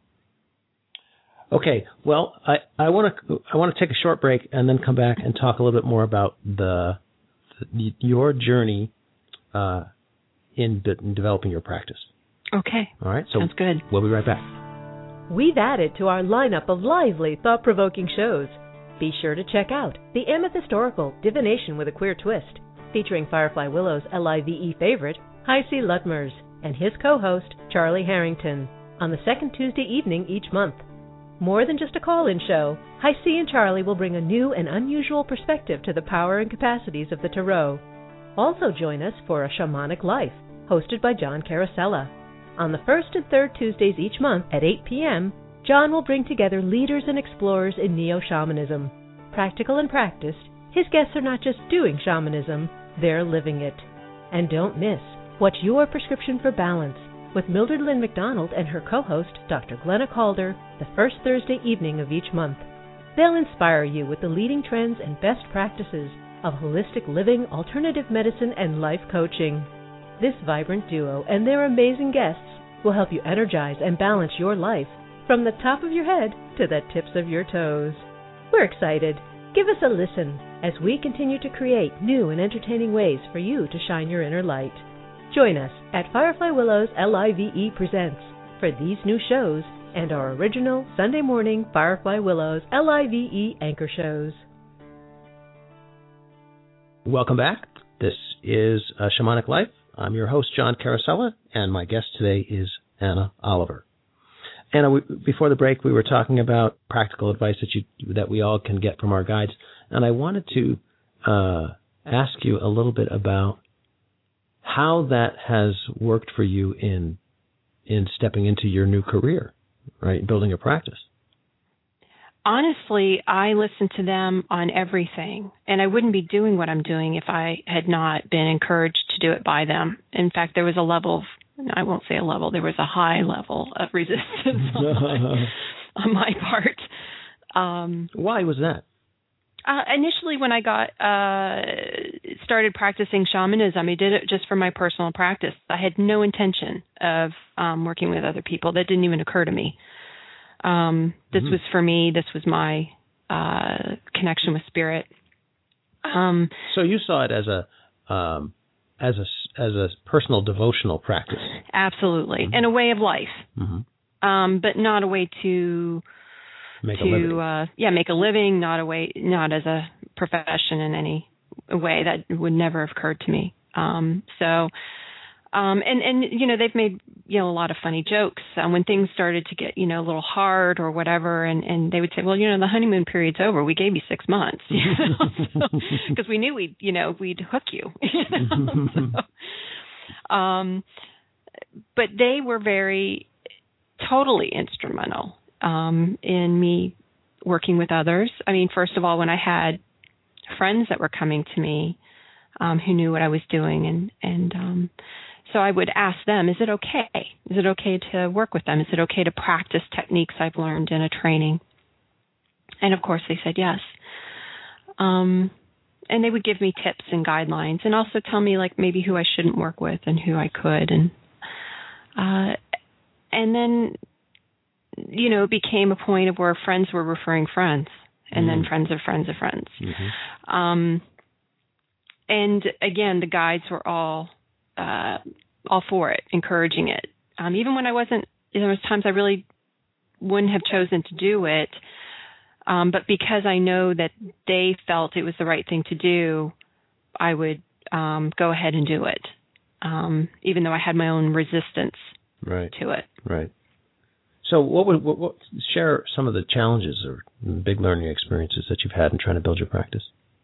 Okay. Well, I, I want to I want to take a short break and then come back and talk a little bit more about the, the your journey uh, in, in developing your practice. Okay. All right. So sounds good. We'll be right back. We've added to our lineup of lively, thought-provoking shows. Be sure to check out The Amethyst Oracle, Divination with a Queer Twist, featuring Firefly Willow's L I V E favorite, Hi C. Lutmers, and his co-host, Charlie Harrington, on the second Tuesday evening each month. More than just a call-in show, Hi C and Charlie will bring a new and unusual perspective to the power and capacities of the tarot. Also join us for A Shamanic Life, hosted by John Carosella. On the first and third Tuesdays each month at eight p.m., John will bring together leaders and explorers in neo-shamanism. Practical and practiced, his guests are not just doing shamanism, they're living it. And don't miss What's Your Prescription for Balance with Mildred Lynn McDonald and her co-host, Doctor Glenna Calder, the first Thursday evening of each month. They'll inspire you with the leading trends and best practices of holistic living, alternative medicine, and life coaching. This vibrant duo and their amazing guests will help you energize and balance your life from the top of your head to the tips of your toes. We're excited. Give us a listen as we continue to create new and entertaining ways for you to shine your inner light. Join us at Firefly Willow's L I V E Presents for these new shows and our original Sunday morning Firefly Willow's L I V E anchor shows. Welcome back. This is uh, Shamanic Life. I'm your host, John Carosella, and my guest today is Anna Oliver. Anna, we, before the break, we were talking about practical advice that you that we all can get from our guides, and I wanted to uh, ask you a little bit about how that has worked for you in in stepping into your new career, right, building a practice. Honestly, I listen to them on everything, and I wouldn't be doing what I'm doing if I had not been encouraged to do it by them. In fact, there was a level of, I won't say a level, there was a high level of resistance on, my, on my part. Um, Why was that? Uh, initially, when I got uh, started practicing shamanism, I did it just for my personal practice. I had no intention of um, working with other people. That didn't even occur to me. Um, this mm-hmm. was for me. This was my uh, connection with spirit. Um, so you saw it as a um, as a as a personal devotional practice. Absolutely, mm-hmm. and a way of life, mm-hmm. um, but not a way to make to a living. Uh, yeah make a living. Not a way, not as a profession in any way. That would never have occurred to me. Um, so. Um, and, and, you know, they've made, you know, a lot of funny jokes um, when things started to get, you know, a little hard or whatever. And, and they would say, well, you know, the honeymoon period's over. We gave you six months, you know, because so, we knew we'd, you know, we'd hook you. you know? so, um, but they were very, totally instrumental um, in me working with others. I mean, first of all, when I had friends that were coming to me um, who knew what I was doing and, and, um, so I would ask them, is it okay? Is it okay to work with them? Is it okay to practice techniques I've learned in a training? And, of course, they said yes. Um, and they would give me tips and guidelines and also tell me, like, maybe who I shouldn't work with and who I could. And uh, and then, you know, it became a point of where friends were referring friends and mm-hmm. then friends of friends of friends. Mm-hmm. Um, and, again, the guides were all... Uh, all for it, encouraging it. Um, even when I wasn't, there was times I really wouldn't have chosen to do it, um, but because I know that they felt it was the right thing to do, I would um, go ahead and do it, um, even though I had my own resistance right. to it. Right. So, what would what, what, share some of the challenges or big learning experiences that you've had in trying to build your practice?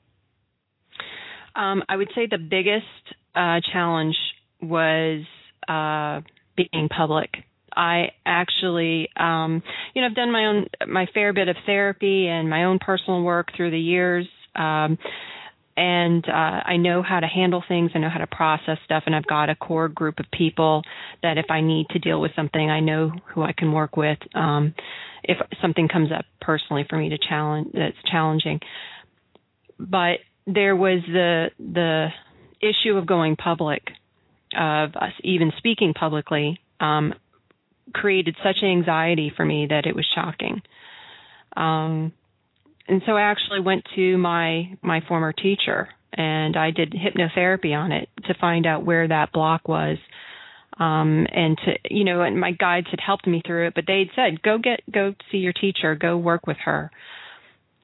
Um, I would say the biggest uh, challenge was uh, being public. I actually, um, you know, I've done my own, my fair bit of therapy and my own personal work through the years, um, and uh, I know how to handle things. I know how to process stuff, and I've got a core group of people that if I need to deal with something, I know who I can work with. Um, if something comes up personally for me to challenge, that's challenging, but there was the the issue of going public, of us even speaking publicly, um, created such anxiety for me that it was shocking. Um, and so I actually went to my my former teacher and I did hypnotherapy on it to find out where that block was. Um, and to, you know, and my guides had helped me through it, but they'd said, go get, go see your teacher, go work with her.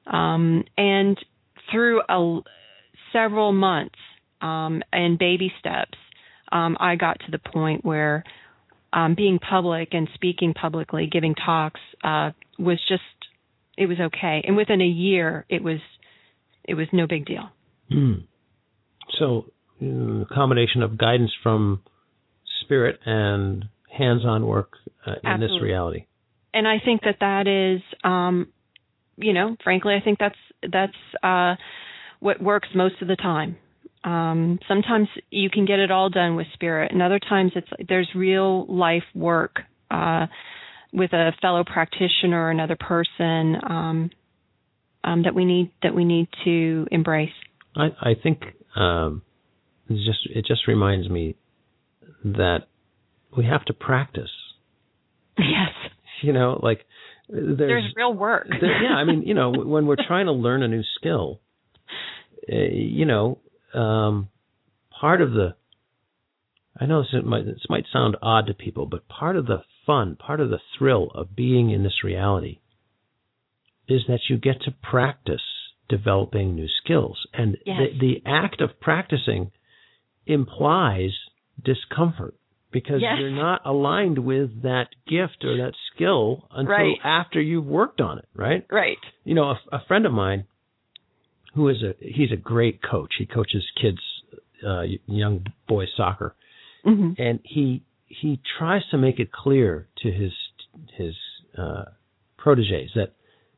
Um, and through a, several months um, and baby steps, um, I got to the point where um, being public and speaking publicly, giving talks, uh, was just, it was okay. And within a year, it was, it was no big deal. Mm. So, a combination of guidance from spirit and hands-on work uh, in this reality. And I think that that is, um, you know, frankly, I think that's that's uh, what works most of the time. Um, sometimes you can get it all done with spirit, and other times it's there's real life work uh, with a fellow practitioner or another person um, um, that we need that we need to embrace. I, I think um, it's just it just reminds me that we have to practice. Yes. You know, like there's, there's real work. there, yeah, I mean, you know, when we're trying to learn a new skill, uh, you know, um, part of the, I know this might, this might sound odd to people, but part of the fun, part of the thrill of being in this reality is that you get to practice developing new skills. And yes. the, the act of practicing implies discomfort. Because yes. you're not aligned with that gift or that skill until right. after you've worked on it, right? Right. You know, a, a friend of mine who is a, he's a great coach. He coaches kids, uh, young boys soccer. Mm-hmm. And he, he tries to make it clear to his, his, uh, proteges that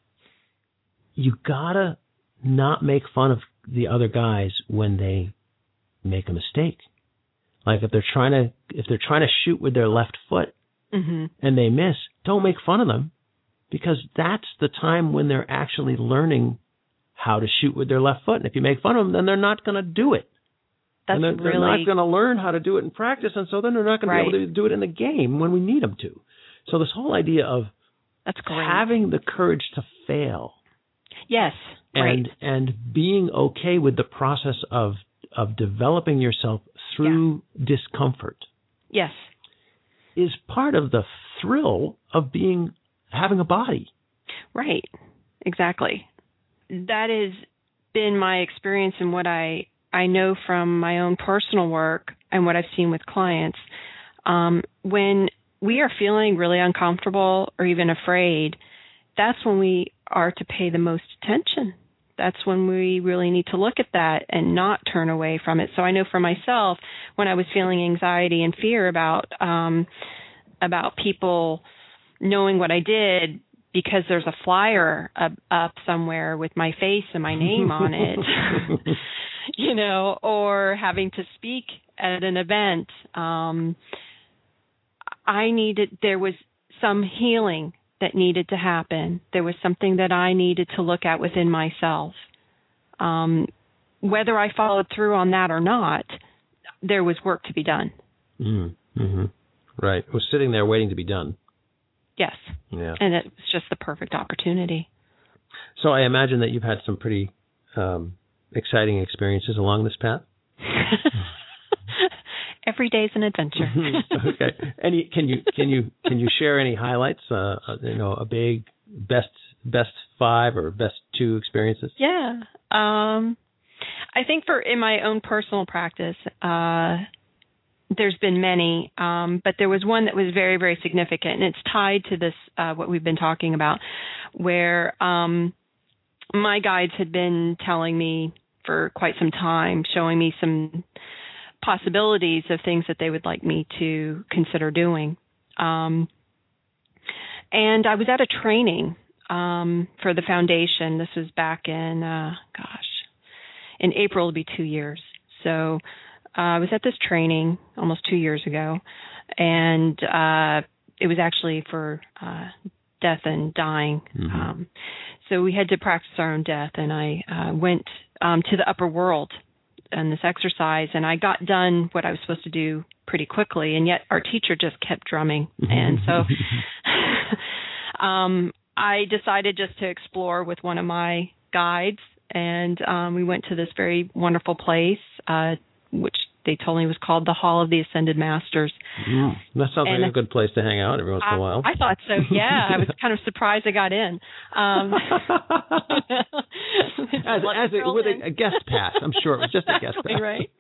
you gotta not make fun of the other guys when they make a mistake. Like if they're trying to if they're trying to shoot with their left foot mm-hmm. and they miss, don't make fun of them, because that's the time when they're actually learning how to shoot with their left foot. And if you make fun of them, then they're not going to do it. That's and they're, really... they're not going to learn how to do it in practice, and so then they're not going right. to be able to do it in the game when we need them to. So this whole idea of that's great. Having the courage to fail, yes, and right. and being okay with the process of of developing yourself through yeah. discomfort. Yes. Is part of the thrill of being, having a body. Right. Exactly. That has been my experience and what I, I know from my own personal work and what I've seen with clients. Um, when we are feeling really uncomfortable or even afraid, that's when we are to pay the most attention. That's when we really need to look at that and not turn away from it. So I know for myself, when I was feeling anxiety and fear about um, about people knowing what I did, because there's a flyer up, up somewhere with my face and my name on it, you know, or having to speak at an event, um, I needed, there was some healing that needed to happen. There was something that I needed to look at within myself. Um, whether I followed through on that or not, there was work to be done. Mm-hmm. Right. It was sitting there waiting to be done. Yes. Yeah. And it was just the perfect opportunity. So I imagine that you've had some pretty um, exciting experiences along this path. Every day is an adventure. Okay. Any can you can you can you share any highlights? Uh, you know, a big best best five or best two experiences. Yeah. Um, I think for in my own personal practice, uh, there's been many, um, but there was one that was very very significant, and it's tied to this uh, what we've been talking about, where um, my guides had been telling me for quite some time, showing me some possibilities of things that they would like me to consider doing. Um, and I was at a training um, for the foundation. This was back in, uh, gosh, in April, it'll be two years. So uh, I was at this training almost two years ago, and uh, it was actually for uh, death and dying. Mm-hmm. Um, so we had to practice our own death, and I uh, went um, to the upper world and this exercise, and I got done what I was supposed to do pretty quickly, and yet our teacher just kept drumming. And so um, I decided just to explore with one of my guides, and um, we went to this very wonderful place, uh, which they told me it was called the Hall of the Ascended Masters. Mm, that sounds and like a good place to hang out every once in a while. I, I thought so, yeah. I was kind of surprised I got in. Um, as as a, with a, a guest pass, I'm sure it was just a guest exactly, pass. Right.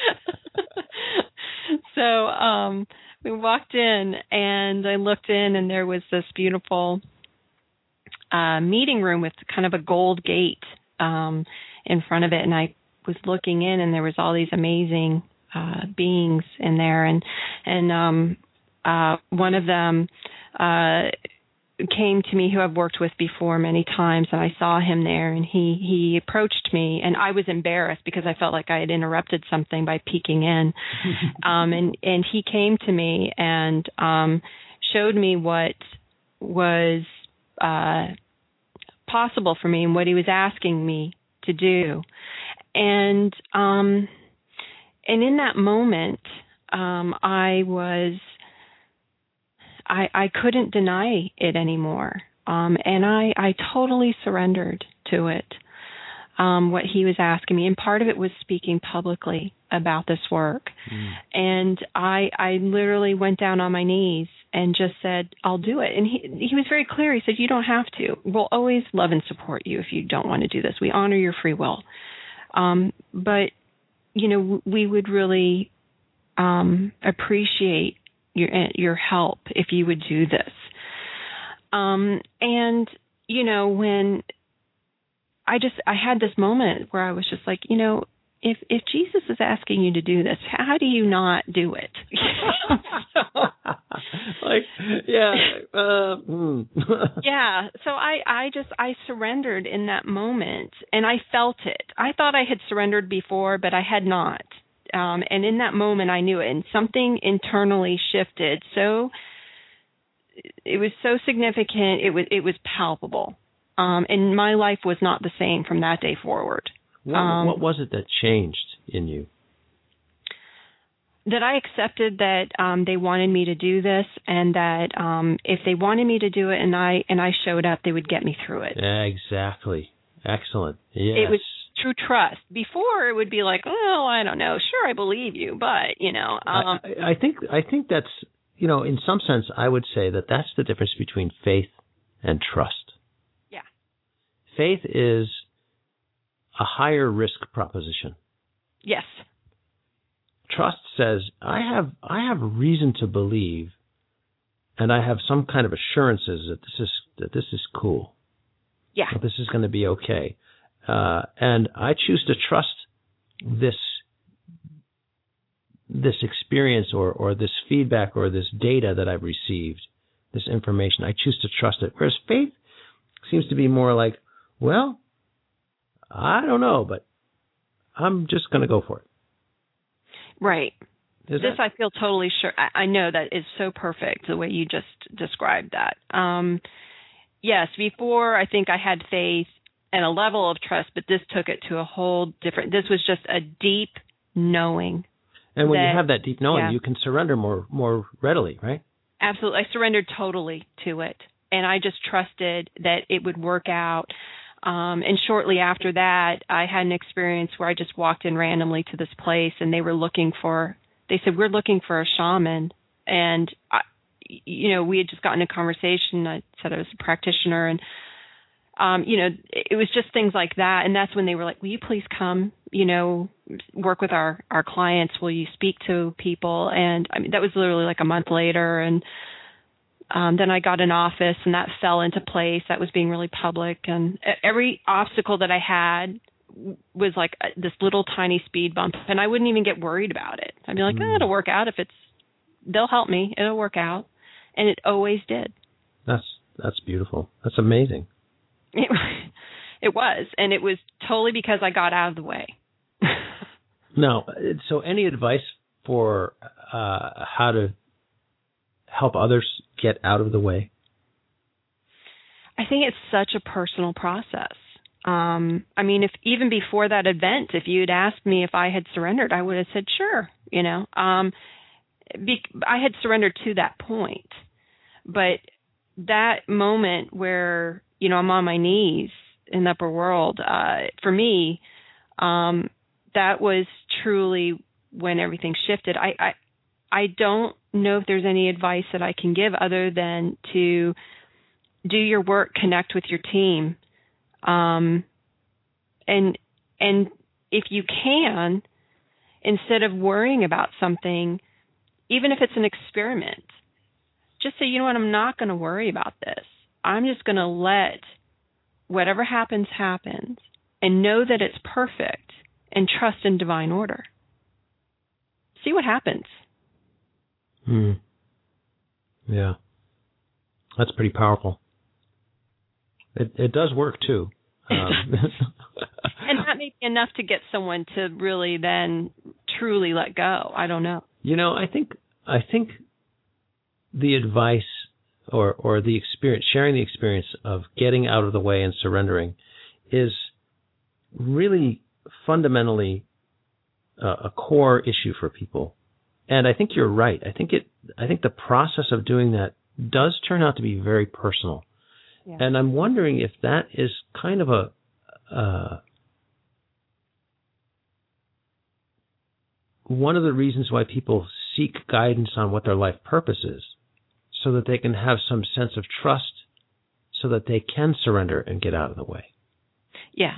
So um, we walked in, and I looked in, and there was this beautiful uh, meeting room with kind of a gold gate um, in front of it, and I was looking in, and there was all these amazing uh, beings in there, and and um, uh, one of them uh, came to me, who I've worked with before many times, and I saw him there, and he he approached me, and I was embarrassed because I felt like I had interrupted something by peeking in, um, and and he came to me and um, showed me what was uh, possible for me and what he was asking me to do. And um, and in that moment, um, I was, I, I couldn't deny it anymore. Um, and I, I totally surrendered to it, um, what he was asking me. And part of it was speaking publicly about this work. Mm. And I, I literally went down on my knees and just said, I'll do it. And he, he was very clear. He said, you don't have to. We'll always love and support you if you don't want to do this. We honor your free will. Um, but, you know, we would really um, appreciate your your help if you would do this. Um, and, you know, when I just, I had this moment where I was just like, you know, if if Jesus is asking you to do this, how do you not do it? so, like, yeah, uh, mm. yeah. So I, I just, I surrendered in that moment, and I felt it. I thought I had surrendered before, but I had not. Um, and in that moment, I knew it, and something internally shifted. So it was so significant. It was, it was palpable. Um, and my life was not the same from that day forward. What, um, what was it that changed in you? That I accepted that um, they wanted me to do this, and that um, if they wanted me to do it, and I and I showed up, they would get me through it. Yeah, exactly. Excellent. Yes. It was true trust. Before, it would be like, oh, I don't know. Sure, I believe you, but you know. Um, I, I think I think that's, you know, in some sense, I would say that that's the difference between faith and trust. Yeah. Faith is a higher risk proposition. Yes. Trust says, I have I have reason to believe, and I have some kind of assurances that this is that this is cool. Yeah. That this is going to be okay. Uh, and I choose to trust this this experience or, or this feedback or this data that I've received, this information. I choose to trust it. Whereas faith seems to be more like, well, I don't know, but I'm just going to go for it. Right. Is this that? I feel totally sure. I, I know that is so perfect the way you just described that. Um, yes, before I think I had faith and a level of trust, but this took it to a whole different. This was just a deep knowing. And when that, you have that deep knowing, yeah. you can surrender more more readily, right? Absolutely. I surrendered totally to it, and I just trusted that it would work out. Um, and shortly after that, I had an experience where I just walked in randomly to this place, and they were looking for, they said, we're looking for a shaman. And, I, you know, we had just gotten a conversation. I said I was a practitioner, and, um, you know, it was just things like that. And that's when they were like, will you please come, you know, work with our, our clients? Will you speak to people? And I mean, that was literally like a month later. And Um, then I got an office, and that fell into place. That was being really public. And every obstacle that I had was like this little tiny speed bump, and I wouldn't even get worried about it. I'd be like, mm. oh, it'll work out. If it's, they'll help me. It'll work out. And it always did. That's that's beautiful. That's amazing. It, it was. And it was totally because I got out of the way. Now, so any advice for uh, how to help others get out of the way? I think it's such a personal process. Um, I mean, if even before that event, if you had asked me if I had surrendered, I would have said, sure, you know. Um, be, I had surrendered to that point. But that moment where, you know, I'm on my knees in the upper world, uh, for me, um, that was truly when everything shifted. I, I I don't know if there's any advice that I can give other than to do your work, connect with your team, um, and and if you can, instead of worrying about something, even if it's an experiment, just say, you know what, I'm not going to worry about this. I'm just going to let whatever happens, happens, and know that it's perfect and trust in divine order. See what happens. Hmm. Yeah. That's pretty powerful. It it does work, too. Um. And that may be enough to get someone to really then truly let go. I don't know. You know, I think I think the advice or or the experience, sharing the experience of getting out of the way and surrendering, is really fundamentally a, a core issue for people. And I think you're right. I think it. I think the process of doing that does turn out to be very personal. Yeah. And I'm wondering if that is kind of a uh, one of the reasons why people seek guidance on what their life purpose is, so that they can have some sense of trust, so that they can surrender and get out of the way. Yeah,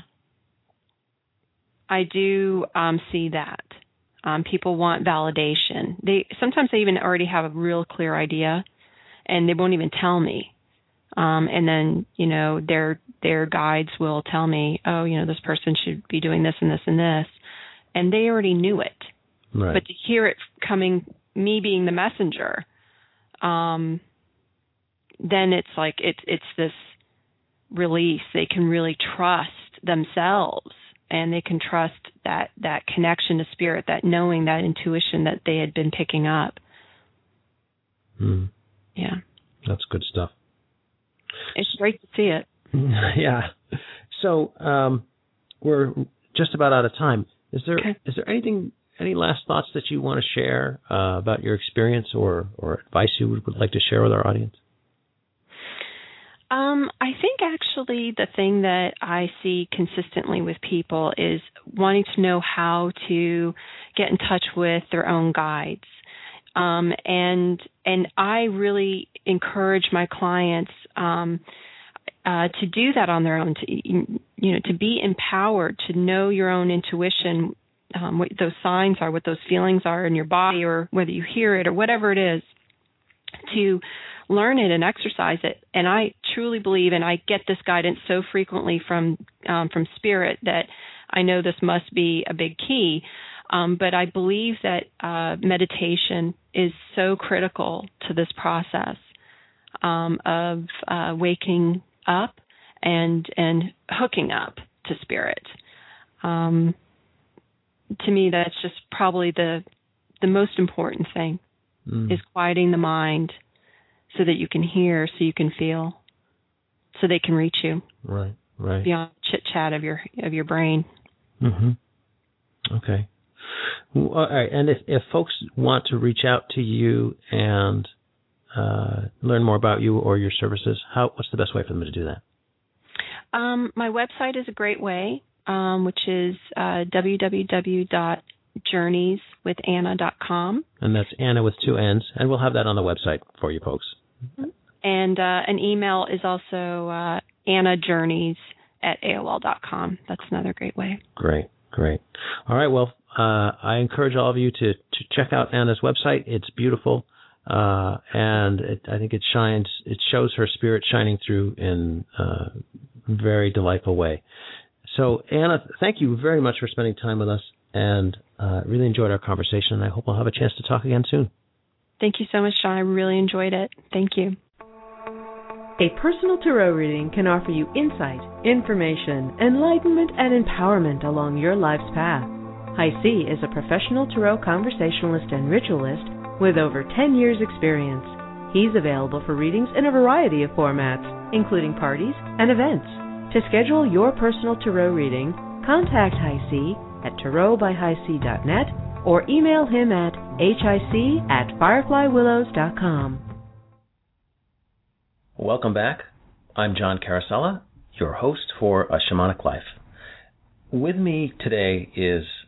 I do um, see that. Um, people want validation. They sometimes they even already have a real clear idea, and they won't even tell me. Um, and then, you know, their their guides will tell me, oh, you know, this person should be doing this and this and this, and they already knew it. Right. But to hear it coming, me being the messenger, um, then it's like it's it's this release. They can really trust themselves. And they can trust that, that connection to spirit, that knowing, that intuition that they had been picking up. Mm. Yeah. That's good stuff. It's great to see it. Yeah. So um, we're just about out of time. Is there okay. is there anything, any last thoughts that you want to share uh, about your experience or, or advice you would, would like to share with our audience? Um, I think actually the thing that I see consistently with people is wanting to know how to get in touch with their own guides. Um, and and I really encourage my clients um, uh, to do that on their own, to, you know, to be empowered, to know your own intuition, um, what those signs are, what those feelings are in your body, or whether you hear it or whatever it is, to learn it and exercise it. And I truly believe, and I get this guidance so frequently from um, from Spirit, that I know this must be a big key. Um, but I believe that uh, meditation is so critical to this process um, of uh, waking up and and hooking up to Spirit. Um, to me, that's just probably the the most important thing, mm. is quieting the mind, so that you can hear, so you can feel, so they can reach you. Right, right. Beyond chit chat of your of your brain. Mm-hmm. Okay. Well, all right. And if, if folks want to reach out to you and uh, learn more about you or your services, how what's the best way for them to do that? Um, my website is a great way, um, which is uh, w w w dot journeys with anna dot com. And that's Anna with two N's, and we'll have that on the website for you folks. And uh, an email is also uh, annajourneys at A O L dot com. That's another great way. Great, great. All right, well, uh, I encourage all of you to, to check out Anna's website. It's beautiful, uh, and it, I think it shines. It shows her spirit shining through in a very delightful way. So, Anna, thank you very much for spending time with us, and uh, really enjoyed our conversation, and I hope I'll have a chance to talk again soon. Thank you so much, John. I really enjoyed it. Thank you. A personal tarot reading can offer you insight, information, enlightenment, and empowerment along your life's path. Hi C is a professional tarot conversationalist and ritualist with over ten years' experience. He's available for readings in a variety of formats, including parties and events. To schedule your personal tarot reading, contact Hi C at tarot by hi c dot net or email him at hic at firefly willows dot com. Welcome back. I'm John Carosella, your host for A Shamanic Life. With me today is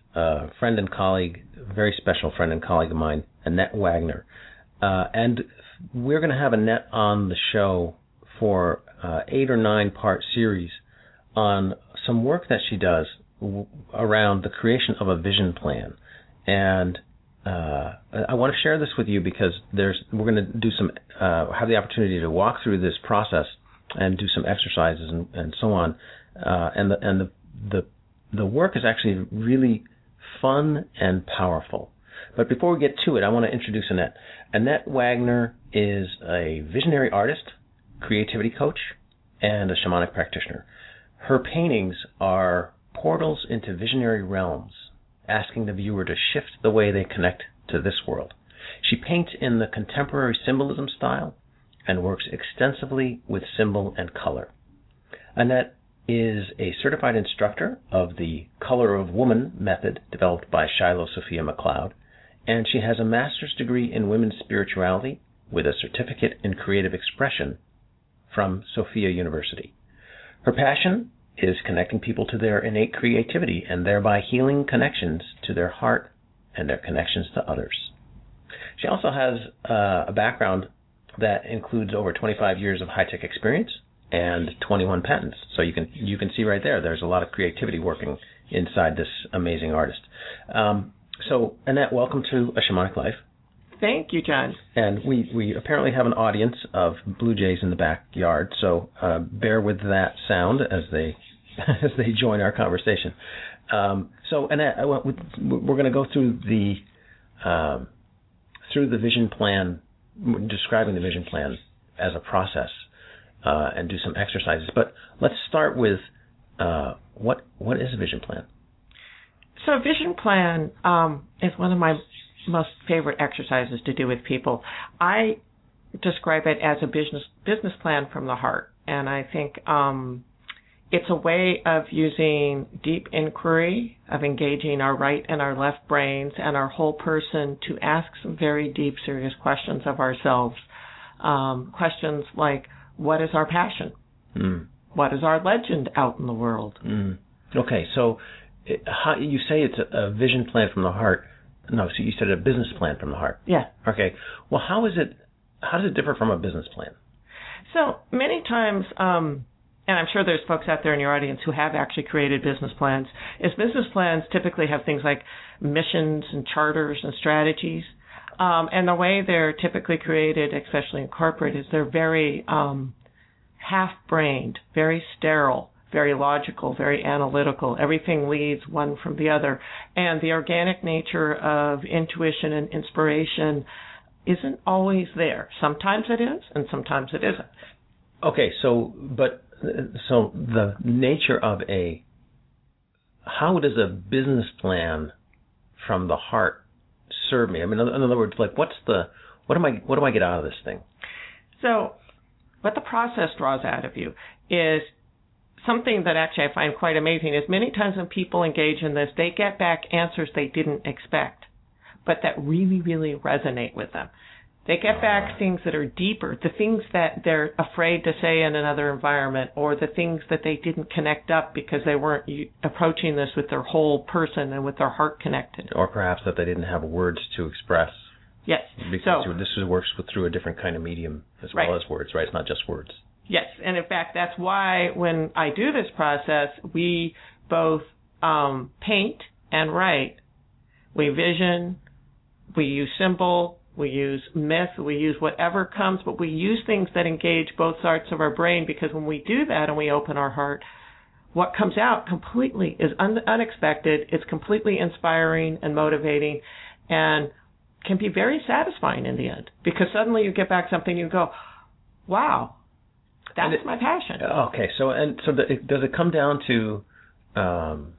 a friend and colleague, a very special friend and colleague of mine, Annette Wagner. Uh, and we're going to have Annette on the show for uh, eight or nine part series on some work that she does w- around the creation of a vision plan. And uh, I want to share this with you because there's we're going to do some uh, have the opportunity to walk through this process and do some exercises and, and so on. Uh, and the and the, the the work is actually really fun and powerful. But before we get to it, I want to introduce Annette. Annette Wagner is a visionary artist, creativity coach, and a shamanic practitioner. Her paintings are portals into visionary realms, asking the viewer to shift the way they connect to this world. She paints in the contemporary symbolism style and works extensively with symbol and color. Annette is a certified instructor of the Color of Woman method developed by Shiloh Sophia McLeod, and she has a master's degree in women's spirituality with a certificate in creative expression from Sophia University. Her passion is connecting people to their innate creativity and thereby healing connections to their heart and their connections to others. She also has uh, a background that includes over twenty-five years of high-tech experience and twenty-one patents. So you can you can see right there, there's a lot of creativity working inside this amazing artist. Um, so, Annette, welcome to A Shamanic Life. Thank you, John. And we, we apparently have an audience of blue jays in the backyard, so uh, bear with that sound as they as they join our conversation. Um, so, Annette, I want, we're going to go through the um, through the vision plan, describing the vision plan as a process, uh, and do some exercises. But let's start with uh, what what is a vision plan? So, a vision plan um, is one of my most favorite exercises to do with people. I describe it as a business business plan from the heart, and I think um, it's a way of using deep inquiry, of engaging our right and our left brains and our whole person to ask some very deep, serious questions of ourselves. Um, questions like, what is our passion? Mm. What is our legend out in the world? Mm. Okay, so it, how, you say it's a, a vision plan from the heart. No, so you said a business plan from the heart. Yeah. Okay. Well, how is it? How does it differ from a business plan? So many times, um, and I'm sure there's folks out there in your audience who have actually created business plans, is business plans typically have things like missions and charters and strategies. Um, and the way they're typically created, especially in corporate, is they're very um, half-brained, very sterile, very logical, very analytical. Everything leads one from the other. And the organic nature of intuition and inspiration isn't always there. Sometimes it is, and sometimes it isn't. Okay, so, but, so the nature of a, how does a business plan from the heart serve me? I mean, in other words, like, what's the, what am I, what do I get out of this thing? So, what the process draws out of you is something that actually I find quite amazing is many times when people engage in this, they get back answers they didn't expect, but that really, really resonate with them. They get back things that are deeper, the things that they're afraid to say in another environment, or the things that they didn't connect up because they weren't approaching this with their whole person and with their heart connected. Or perhaps that they didn't have words to express. Yes. Because so, this works with, through a different kind of medium as right. well as words, right? It's not just words. Yes, and in fact, that's why when I do this process, we both um, paint and write. We vision, we use symbol, we use myth, we use whatever comes, but we use things that engage both parts of our brain, because when we do that and we open our heart, what comes out completely is un- unexpected. It's completely inspiring and motivating and can be very satisfying in the end, because suddenly you get back something you go, wow. That's it, my passion. Okay, so and so the, does it come down to um,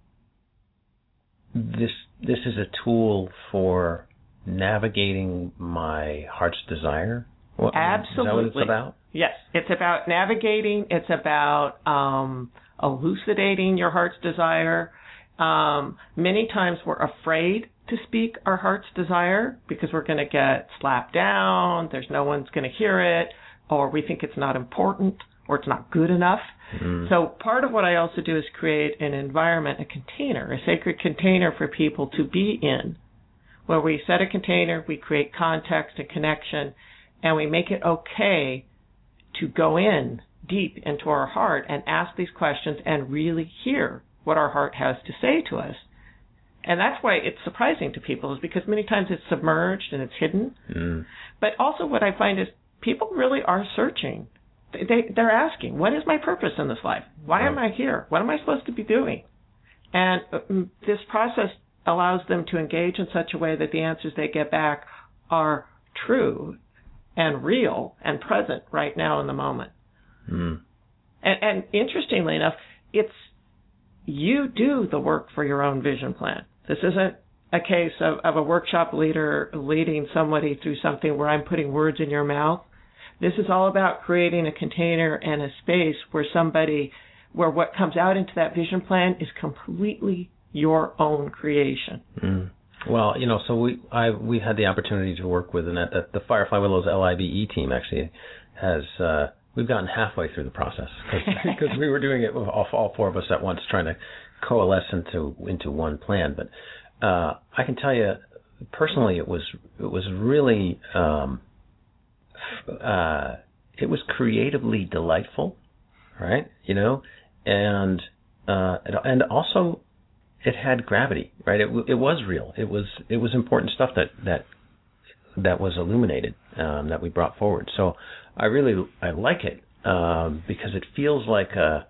this? This is a tool for navigating my heart's desire. What, Absolutely. Is that what it's about? Yes, it's about navigating. It's about um, elucidating your heart's desire. Um, many times we're afraid to speak our heart's desire because we're going to get slapped down. There's no one's going to hear it. Or we think it's not important, or it's not good enough. Mm. So part of what I also do is create an environment, a container, a sacred container for people to be in, where we set a container, we create context and connection, and we make it okay to go in deep into our heart and ask these questions and really hear what our heart has to say to us. And that's why it's surprising to people, is because many times it's submerged and it's hidden. Mm. But also what I find is people really are searching. They, they, they're asking, what is my purpose in this life? Why am I here? What am I supposed to be doing? And this process allows them to engage in such a way that the answers they get back are true and real and present right now in the moment. Mm. And, and interestingly enough, it's you do the work for your own vision plan. This isn't a case of, of a workshop leader leading somebody through something where I'm putting words in your mouth. This is all about creating a container and a space where somebody, where what comes out into that vision plan is completely your own creation. Mm. Well, you know, so we I we had the opportunity to work with, and at the, the Firefly Willows L I B E team actually has, uh, we've gotten halfway through the process because we were doing it with all, all four of us at once, trying to coalesce into into one plan. But uh, I can tell you personally, it was it was really um, uh, it was creatively delightful, right? You know, and uh, and also it had gravity, right? It it was real. It was it was important stuff that that that was illuminated, um, that we brought forward. So I really I like it um, because it feels like a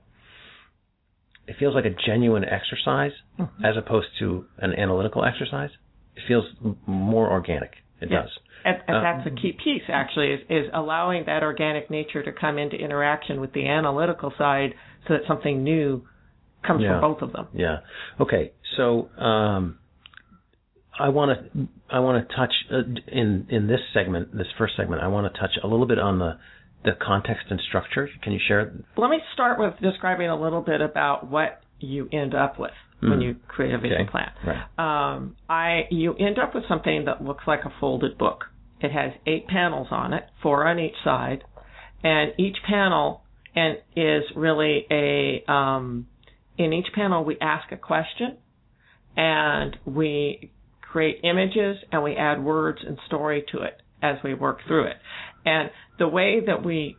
it feels like a genuine exercise mm-hmm. as opposed to an analytical exercise. It feels m- more organic. It yes. does. And, and uh, that's a key piece, actually, is, is allowing that organic nature to come into interaction with the analytical side so that something new comes yeah. from both of them. Yeah. Okay. So um, I want to I want to touch uh, in in this segment, this first segment. I want to touch a little bit on the the context and structure. Can you share? Let me start with describing a little bit about what you end up with mm. when you create a vision okay. plan. Right. Um, I you end up with something that looks like a folded book. It has eight panels on it, four on each side, and each panel and is really a um, in each panel we ask a question, and we create images, and we add words and story to it as we work through it. And the way that we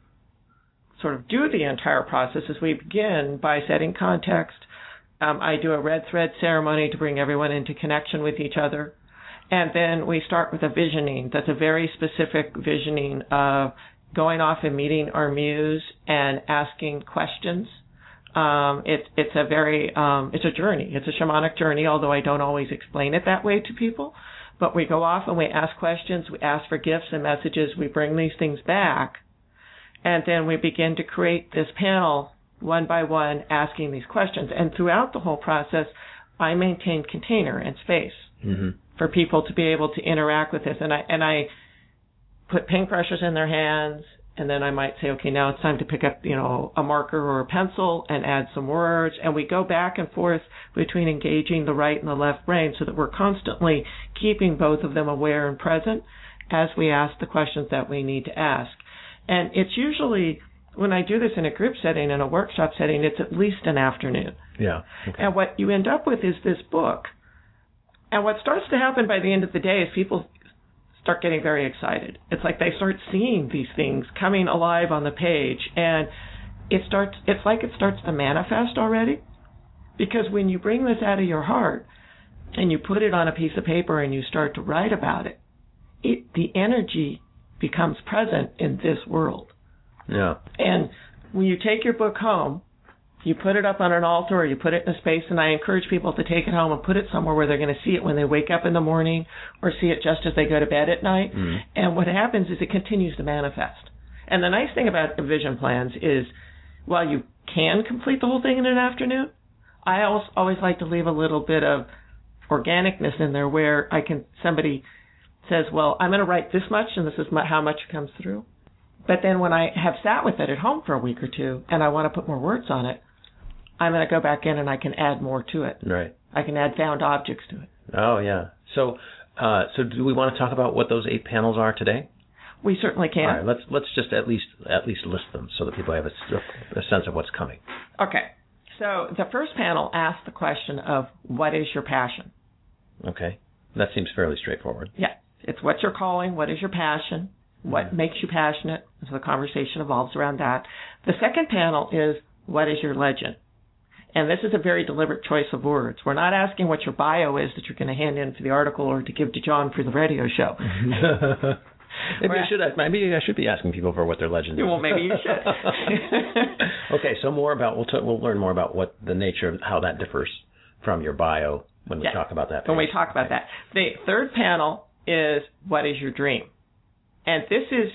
sort of do the entire process is we begin by setting context. Um, I do a red thread ceremony to bring everyone into connection with each other. And then we start with a visioning. That's a very specific visioning of going off and meeting our muse and asking questions. Um, it, it's a very, um, it's a journey. It's a shamanic journey, although I don't always explain it that way to people. But we go off and we ask questions, we ask for gifts and messages, we bring these things back, and then we begin to create this panel one by one asking these questions. And throughout the whole process, I maintain container and space mm-hmm. for people to be able to interact with this. And I and I put paintbrushes in their hands, and then I might say, okay, now it's time to pick up, you know, a marker or a pencil and add some words. And we go back and forth between engaging the right and the left brain so that we're constantly keeping both of them aware and present as we ask the questions that we need to ask. And it's usually, when I do this in a group setting, in a workshop setting, it's at least an afternoon. Yeah. Okay. And what you end up with is this book. And what starts to happen by the end of the day is people start getting very excited. It's like they start seeing these things coming alive on the page, and it starts. It's like it starts to manifest already, because when you bring this out of your heart and you put it on a piece of paper and you start to write about it, it the energy becomes present in this world. Yeah. And when you take your book home, you put it up on an altar or you put it in a space, and I encourage people to take it home and put it somewhere where they're going to see it when they wake up in the morning or see it just as they go to bed at night. Mm. And what happens is it continues to manifest. And the nice thing about vision plans is while you can complete the whole thing in an afternoon, I always, always like to leave a little bit of organicness in there where I can, somebody says, well, I'm going to write this much and this is my, how much comes through. But then when I have sat with it at home for a week or two and I want to put more words on it, I'm going to go back in and I can add more to it. Right. I can add found objects to it. Oh, yeah. So uh, so do we want to talk about what those eight panels are today? We certainly can. All right, let's let's just at least at least list them so that people have a, a sense of what's coming. Okay. So the first panel asks the question of what is your passion? Okay. That seems fairly straightforward. Yeah. It's what's your calling, what is your passion, what mm-hmm. makes you passionate, so the conversation evolves around that. The second panel is what is your legend? And this is a very deliberate choice of words. We're not asking what your bio is that you're going to hand in for the article or to give to John for the radio show. Maybe I should. Maybe I should be asking people for what their legend is. Well, maybe you should. Okay, so more about we'll t- we'll learn more about what the nature of how that differs from your bio when we yeah. talk about that. When we talk about that, the third panel is what is your dream, and this is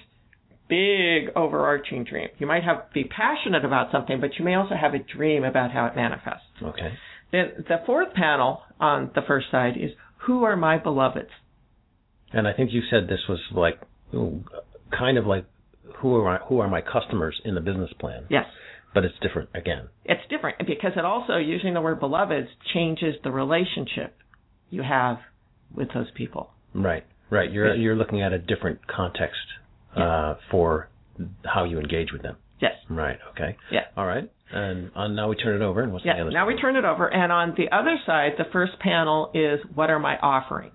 big overarching dream. You might have be passionate about something, but you may also have a dream about how it manifests. Okay. Then the fourth panel on the first side is who are my beloveds. And I think you said this was like, ooh, kind of like, who are my, who are my customers in the business plan? Yes. But it's different again. It's different because it also, using the word beloveds, changes the relationship you have with those people. Right, right. You're you're looking at a different context uh, yeah. for how you engage with them. Yes. Right, okay. Yeah. All right. And uh, now we turn it over. And what's yeah, the other now side? we turn it over. And on the other side, the first panel is what are my offerings?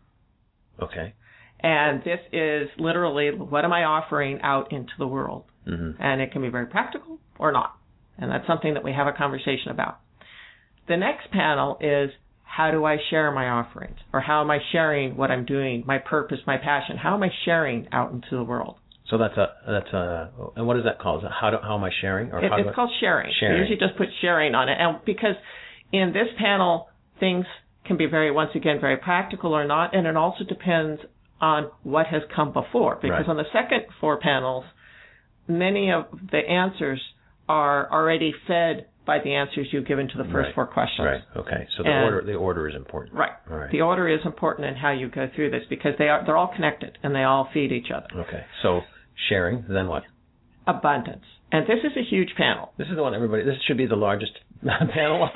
Okay. And this is literally what am I offering out into the world? Mm-hmm. And it can be very practical or not. And that's something that we have a conversation about. The next panel is how do I share my offerings? Or how am I sharing what I'm doing, my purpose, my passion? How am I sharing out into the world? So that's a, that's a, and what is that called? How do, how am I sharing? Or it, how it's I, called sharing. Sharing. We usually just put sharing on it. And because in this panel, things can be very, once again, very practical or not, and it also depends on what has come before. Because right. on the second four panels, many of the answers are already fed by the answers you've given to the first right. four questions. Right. Okay. So the and, order the order is important. Right. All right. The order is important in how you go through this because they are they're all connected and they all feed each other. Okay. So sharing, then what? Abundance. And this is a huge panel. This is the one everybody. This should be the largest panel. Well,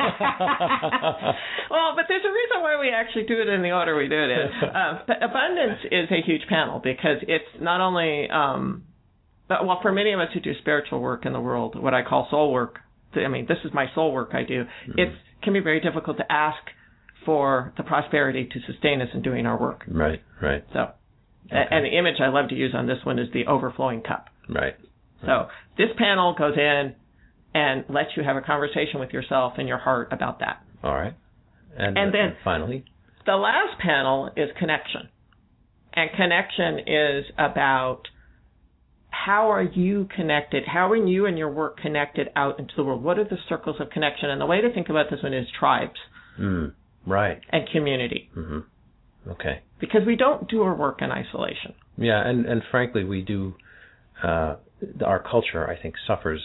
but there's a reason why we actually do it in the order we do it in. Uh, but abundance is a huge panel because it's not only, um, but, well, for many of us who do spiritual work in the world, what I call soul work. I mean, this is my soul work I do. Mm-hmm. It can be very difficult to ask for the prosperity to sustain us in doing our work. Right. Right. So, okay. And the image I love to use on this one is the overflowing cup. Right. So this panel goes in and lets you have a conversation with yourself and your heart about that. All right. And, and uh, then and finally? The last panel is connection. And connection is about how are you connected? How are you and your work connected out into the world? What are the circles of connection? And the way to think about this one is tribes. Mm, right. And community. Mm-hmm. Okay. Because we don't do our work in isolation. Yeah, and, and frankly, we do... Uh, our culture, I think, suffers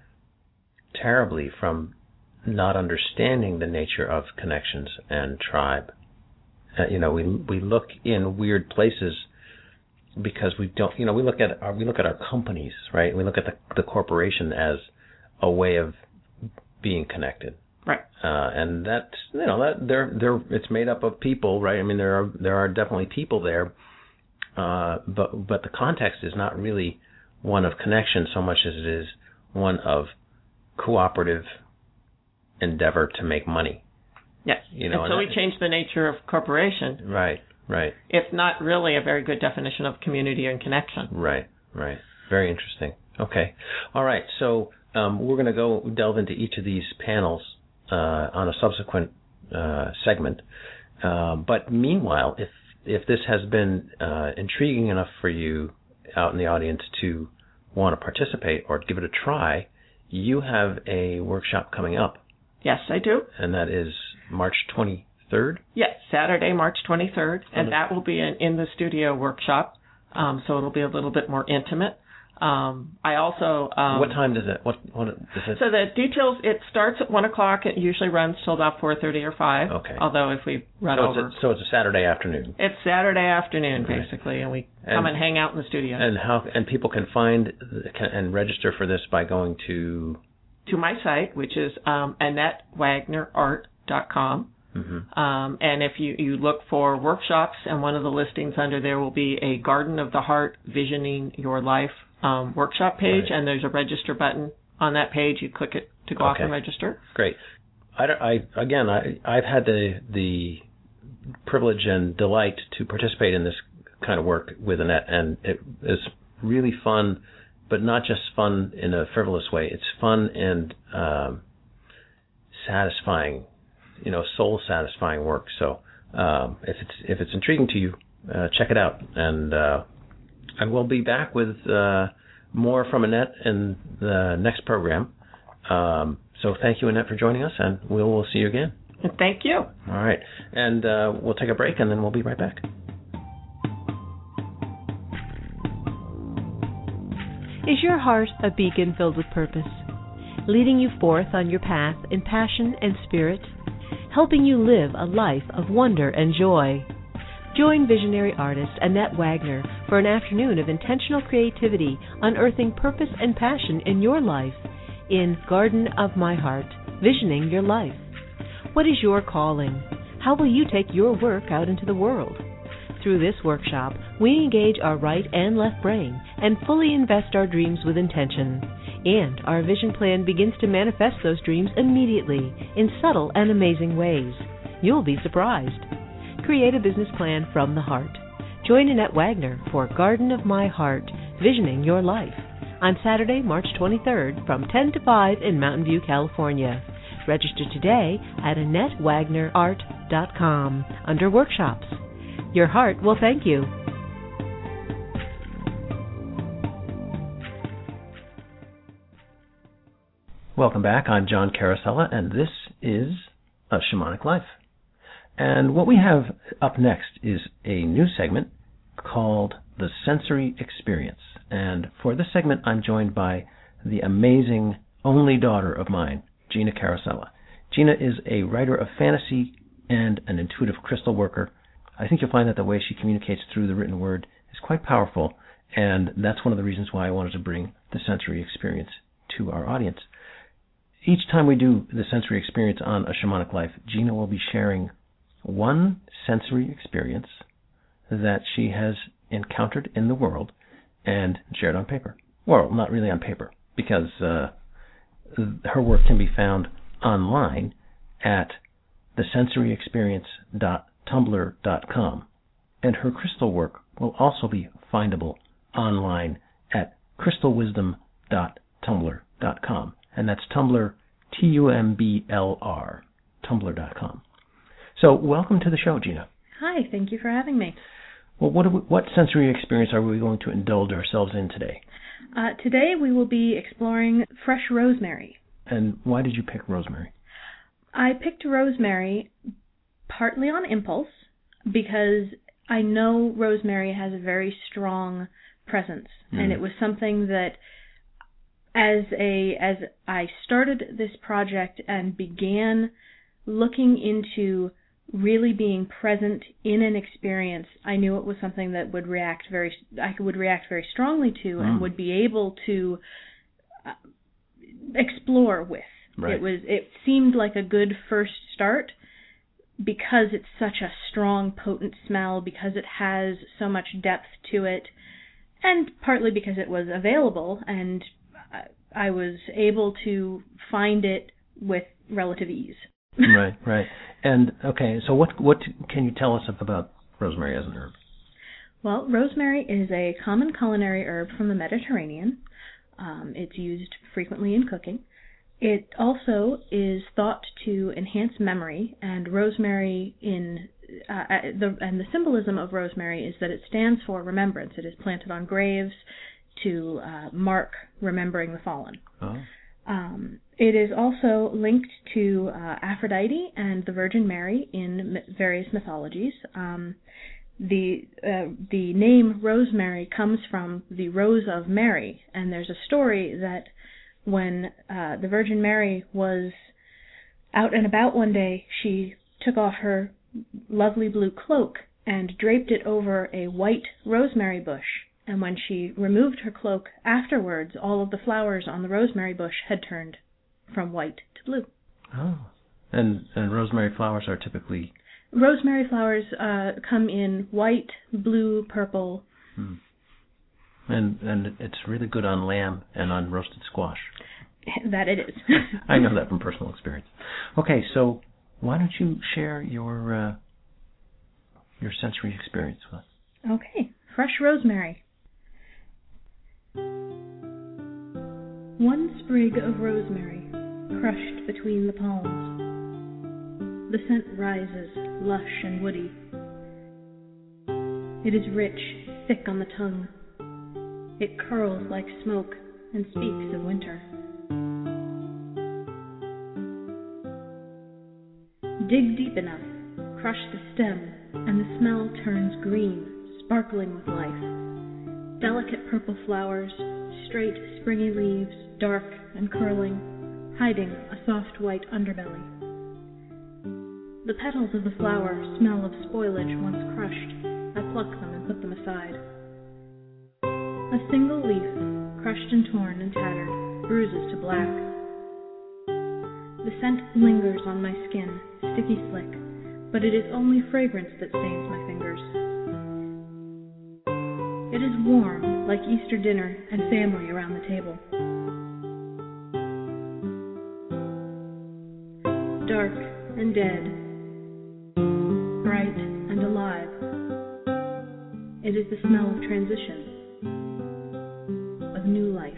terribly from not understanding the nature of connections and tribe. Uh, you know, we we look in weird places because we don't. You know, we look at our, we look at our companies, right? We look at the the corporation as a way of being connected, right? Uh, and that you know that they're they're it's made up of people, right? I mean, there are there are definitely people there, uh, but but the context is not really one of connection so much as it is one of cooperative endeavor to make money. Yes. You know, and so and we change the nature of corporation. Right, right. It's not really a very good definition of community and connection. Right, right. Very interesting. Okay. All right. So um, we're going to go delve into each of these panels uh, on a subsequent uh, segment. Uh, but meanwhile, if if this has been uh, intriguing enough for you out in the audience to want to participate or give it a try, you have a workshop coming up. Yes, I do. And that is March twenty-third? Yes, Saturday, March twenty-third. And mm-hmm. that will be an in-the-studio workshop, um, so it'll be a little bit more intimate. Um, I also... Um, what time does it... What, what is it? So the details, it starts at one o'clock. It usually runs till about four thirty or five. Okay. Although if we run so over... It's a, so it's a Saturday afternoon. It's Saturday afternoon, okay. basically, and we and, come and hang out in the studio. And how and people can find can, and register for this by going to... To my site, which is um, Annette Wagner Art dot com. Mm-hmm. Um, and if you, you look for workshops, and one of the listings under there will be a Garden of the Heart Visioning Your Life um, workshop page, right. And there's a register button on that page. You click it to go okay. off and register. Great. I, I again, I I've had the the privilege and delight to participate in this kind of work with Annette, and it is really fun, but not just fun in a frivolous way. It's fun and um, satisfying. You know, soul-satisfying work. So um, if it's if it's intriguing to you, uh, check it out. And uh, I will be back with uh, more from Annette in the next program. Um, so thank you, Annette, for joining us, and we will see you again. Thank you. All right. And uh, we'll take a break, and then we'll be right back. Is your heart a beacon filled with purpose, leading you forth on your path in passion and spirit? Helping you live a life of wonder and joy. Join visionary artist Annette Wagner for an afternoon of intentional creativity, unearthing purpose and passion in your life in Garden of My Heart, Visioning Your Life. What is your calling? How will you take your work out into the world? Through this workshop, we engage our right and left brain and fully invest our dreams with intention. And our vision plan begins to manifest those dreams immediately in subtle and amazing ways. You'll be surprised. Create a business plan from the heart. Join Annette Wagner for Garden of My Heart, Visioning Your Life, on Saturday, March twenty-third from ten to five in Mountain View, California. Register today at annette wagner art dot com under Workshops. Your heart will thank you. Welcome back. I'm John Carosella, and this is A Shamanic Life. And what we have up next is a new segment called The Sensory Experience. And for this segment, I'm joined by the amazing only daughter of mine, Gina Carosella. Gina is a writer of fantasy and an intuitive crystal worker. I think you'll find that the way she communicates through the written word is quite powerful, and that's one of the reasons why I wanted to bring the sensory experience to our audience. Each time we do the sensory experience on A Shamanic Life, Gina will be sharing one sensory experience that she has encountered in the world and shared on paper. Well, not really on paper, because uh, her work can be found online at the sensory experience dot tumblr dot com, and her crystal work will also be findable online at crystal wisdom dot tumblr dot com. And that's Tumblr, T U M B L R, tumblr dot com. So welcome to the show, Gina. Hi, thank you for having me. Well, what, we, what sensory experience are we going to indulge ourselves in today? Uh, today we will be exploring fresh rosemary. And why did you pick rosemary? I picked rosemary partly on impulse because I know rosemary has a very strong presence, mm. and it was something that As a as I started this project and began looking into really being present in an experience, I knew it was something that would react very I would react very strongly to mm. and would be able to uh, explore with. Right. It was it seemed like a good first start because it's such a strong, potent smell, because it has so much depth to it, and partly because it was available and I was able to find it with relative ease. Right, right. And, okay, so what what can you tell us about rosemary as an herb? Well, rosemary is a common culinary herb from the Mediterranean. Um, it's used frequently in cooking. It also is thought to enhance memory, and rosemary in uh, the and the symbolism of rosemary is that it stands for remembrance. It is planted on graves to uh, mark remembering the fallen. Oh. Um, it is also linked to uh, Aphrodite and the Virgin Mary in m- various mythologies. Um, the uh, the name rosemary comes from the Rose of Mary, and there's a story that when uh, the Virgin Mary was out and about one day, she took off her lovely blue cloak and draped it over a white rosemary bush. And when she removed her cloak afterwards, all of the flowers on the rosemary bush had turned from white to blue. Oh, And and rosemary flowers are typically... Rosemary flowers uh, come in white, blue, purple. Hmm. And and it's really good on lamb and on roasted squash. That it is. I know that from personal experience. Okay, so why don't you share your uh, your sensory experience with us? Okay, fresh rosemary. One sprig of rosemary crushed between the palms. The scent rises, lush and woody. It is rich, thick on the tongue. It curls like smoke and speaks of winter. Dig deep enough, crush the stem, and the smell turns green, sparkling with life. Delicate purple flowers, straight, springy leaves, dark and curling, hiding a soft white underbelly. The petals of the flower smell of spoilage once crushed. I pluck them and put them aside. A single leaf, crushed and torn and tattered, bruises to black. The scent lingers on my skin, sticky slick, but it is only fragrance that stains my fingers. It is warm, like Easter dinner and family around the table. Dark and dead, bright and alive. It is the smell of transition, of new life.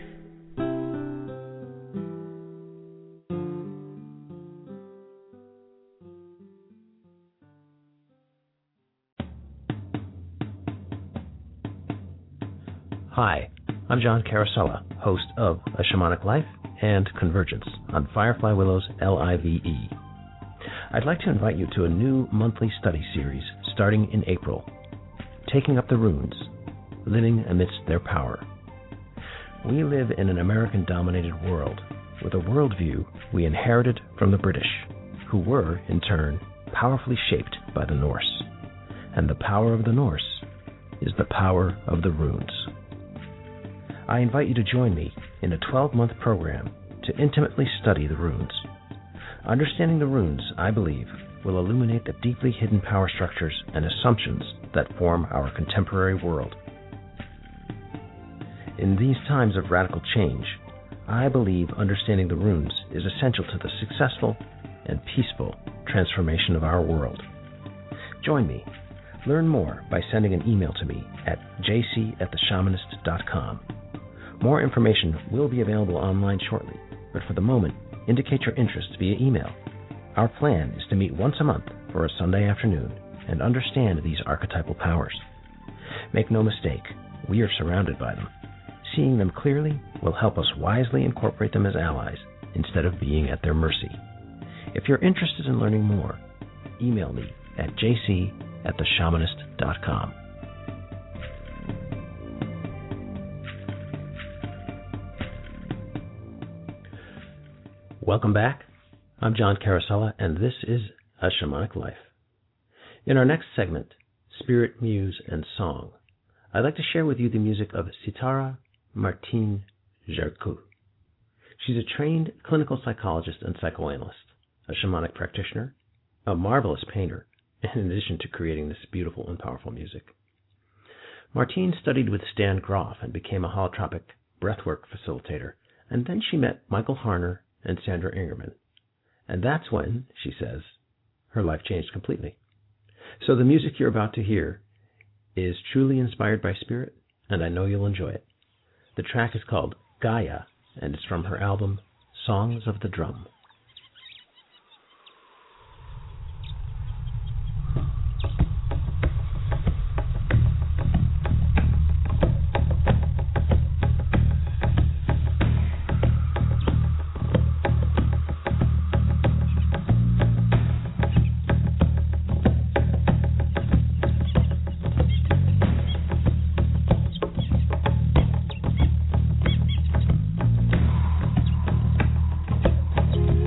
Hi, I'm John Carosella, host of A Shamanic Life and Convergence on Firefly Willows L I V E. I'd like to invite you to a new monthly study series starting in April, Taking Up the Runes, Living Amidst Their Power. We live in an American-dominated world with a worldview we inherited from the British, who were, in turn, powerfully shaped by the Norse. And the power of the Norse is the power of the runes. I invite you to join me in a twelve-month program to intimately study the runes. Understanding the runes, I believe, will illuminate the deeply hidden power structures and assumptions that form our contemporary world. In these times of radical change, I believe understanding the runes is essential to the successful and peaceful transformation of our world. Join me. Learn more by sending an email to me at j c at the shamanist dot com. More information will be available online shortly, but for the moment, indicate your interest via email. Our plan is to meet once a month for a Sunday afternoon and understand these archetypal powers. Make no mistake, we are surrounded by them. Seeing them clearly will help us wisely incorporate them as allies instead of being at their mercy. If you're interested in learning more, email me at j c at the shamanist dot com. Welcome back. I'm John Carosella, and this is A Shamanic Life. In our next segment, Spirit, Muse, and Song, I'd like to share with you the music of Sitara Martine Jarcou. She's a trained clinical psychologist and psychoanalyst, a shamanic practitioner, a marvelous painter, in addition to creating this beautiful and powerful music. Martine studied with Stan Grof and became a holotropic breathwork facilitator, and then she met Michael Harner and Sandra Ingerman. And that's when, she says, her life changed completely. So the music you're about to hear is truly inspired by spirit, and I know you'll enjoy it. The track is called Gaia, and it's from her album Songs of the Drum. Thank you.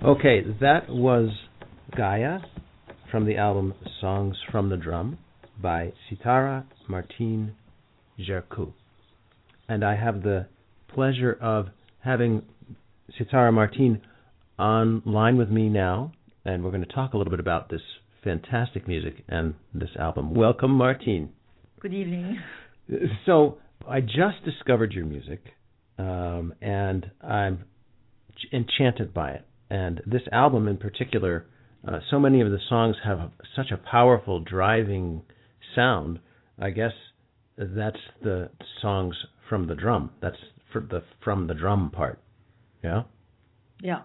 Okay, that was Gaia from the album Songs from the Drum by Sitara Martine Gercoux. And I have the pleasure of having Sitara Martine online with me now, and we're going to talk a little bit about this fantastic music and this album. Welcome, Martine. Good evening. So, I just discovered your music, um, and I'm enchanted by it. And this album in particular, uh, so many of the songs have such a powerful, driving sound. I guess that's the songs from the drum. That's for the from the drum part. Yeah? Yeah.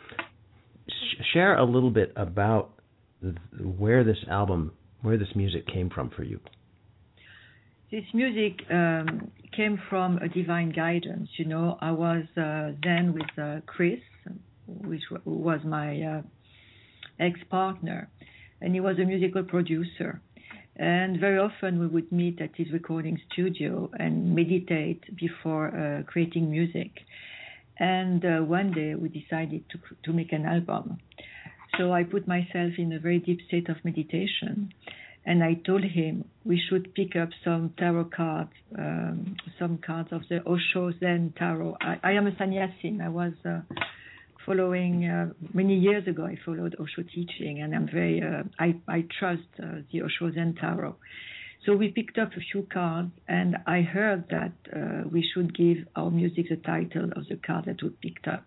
Sh- share a little bit about th- where this album, where this music came from for you. This music um, came from a divine guidance. You know, I was uh, then with uh, Chris, which w- was my uh, ex-partner, and he was a musical producer. And very often we would meet at his recording studio and meditate before uh, creating music. And uh, one day we decided to to make an album. So I put myself in a very deep state of meditation, and I told him we should pick up some tarot cards, um, some cards of the Osho Zen Tarot. I, I am a sannyasin. I was uh, following, uh, many years ago I followed Osho teaching, and I'm very, uh, I, I trust uh, the Osho Zen Tarot. So we picked up a few cards, and I heard that uh, we should give our music the title of the card that we picked up.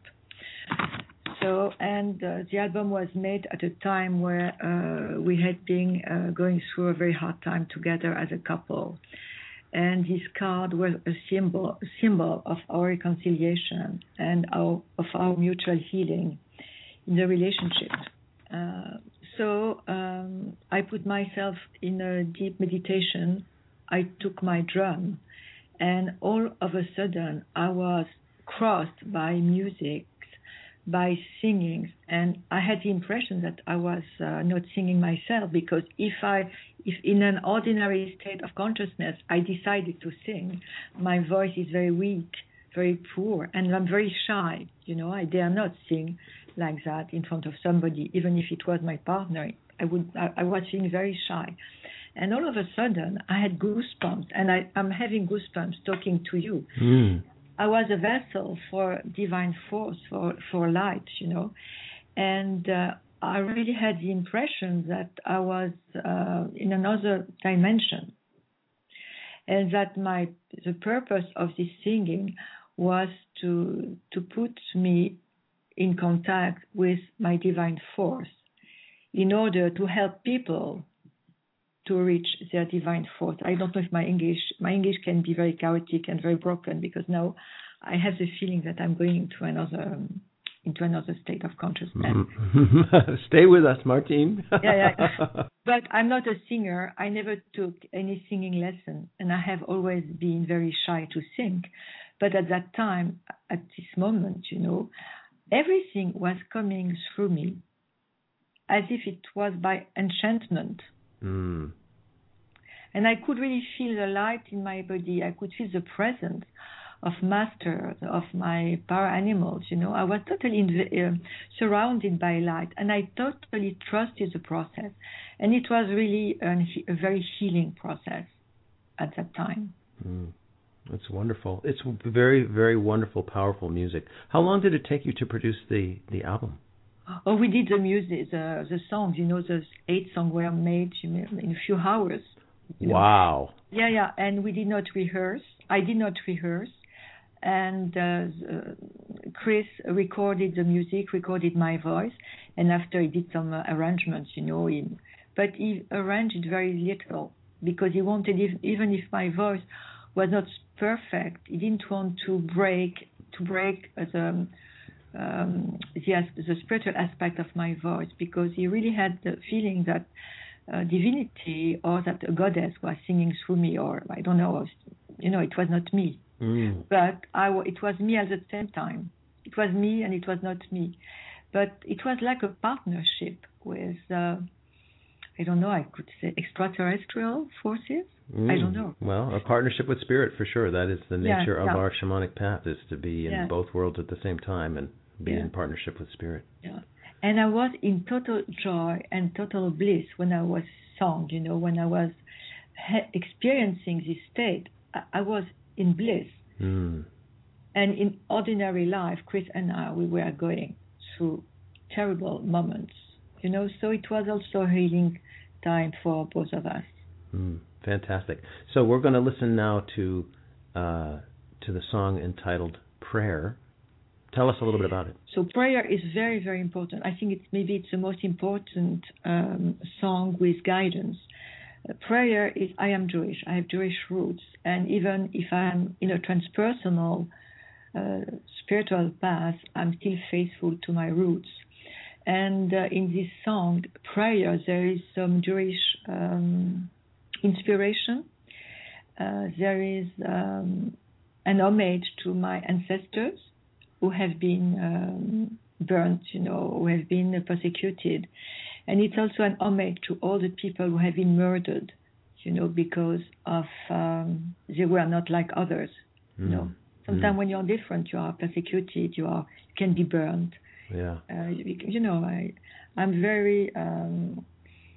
So, and uh, the album was made at a time where uh, we had been uh, going through a very hard time together as a couple. And this card was a symbol, a symbol of our reconciliation and our, of our mutual healing in the relationship. Uh, so um, I put myself in a deep meditation. I took my drum, and all of a sudden I was crossed by music, by singing, and I had the impression that I was uh, not singing myself, because if I, if in an ordinary state of consciousness I decided to sing, my voice is very weak, very poor, and I'm very shy. You know, I dare not sing like that in front of somebody, even if it was my partner. I would, I, I was feeling very shy, and all of a sudden I had goosebumps, and I, I'm having goosebumps talking to you. Mm. I was a vessel for divine force, for, for light, you know. And uh, I really had the impression that I was uh, in another dimension. And that my the purpose of this singing was to to put me in contact with my divine force in order to help people to reach their divine force. I don't know if my English my English can be very chaotic and very broken, because now I have the feeling that I'm going into another um, into another state of consciousness. Stay with us, Martine. yeah, yeah. But I'm not a singer. I never took any singing lesson, and I have always been very shy to sing. But at that time, at this moment, you know, everything was coming through me as if it was by enchantment. Mm. And I could really feel the light in my body. I could feel the presence of masters, of my power animals. You know, I was totally in, uh, surrounded by light, and I totally trusted the process. And it was really an, a very healing process at that time. Mm. That's wonderful. It's very, very wonderful, powerful music. How long did it take you to produce the, the album? Oh, we did the music, the the songs. You know, the eight songs were made in a few hours. Wow. Know? Yeah, yeah, and we did not rehearse. I did not rehearse, and uh, Chris recorded the music, recorded my voice, and after he did some uh, arrangements, you know, in, but he arranged it very little, because he wanted, if, even if my voice was not perfect, he didn't want to break to break the. Um, the, the spiritual aspect of my voice, because he really had the feeling that uh, divinity or that a goddess was singing through me, or I don't know, you know, it was not me. Mm. But I, it was me at the same time. It was me and it was not me. But it was like a partnership with, uh, I don't know, I could say extraterrestrial forces. Mm. I don't know. Well, a partnership with spirit, for sure. That is the nature yeah, of yeah. our shamanic path, is to be in yeah. both worlds at the same time and be yeah. in partnership with spirit. Yeah. And I was in total joy and total bliss when I was sung, you know, when I was he- experiencing this state, I, I was in bliss. Mm. And in ordinary life, Chris and I, we were going through terrible moments, you know, so it was also a healing time for both of us. Mm. Fantastic. So we're going to listen now to uh, to the song entitled Prayer. Tell us a little bit about it. So prayer is very, very important. I think it's maybe it's the most important um, song with guidance. Uh, prayer is, I am Jewish, I have Jewish roots, and even if I'm in a transpersonal uh, spiritual path, I'm still faithful to my roots. And uh, in this song, prayer, there is some Jewish um, inspiration. Uh, there is um, an homage to my ancestors who have been um, burnt, you know, who have been persecuted. And it's also an homage to all the people who have been murdered, you know, because of um, they were not like others, mm. you know. Sometimes mm. when you're different, you are persecuted, you are you can be burned. Yeah. Uh, you, you know, I, I'm very um,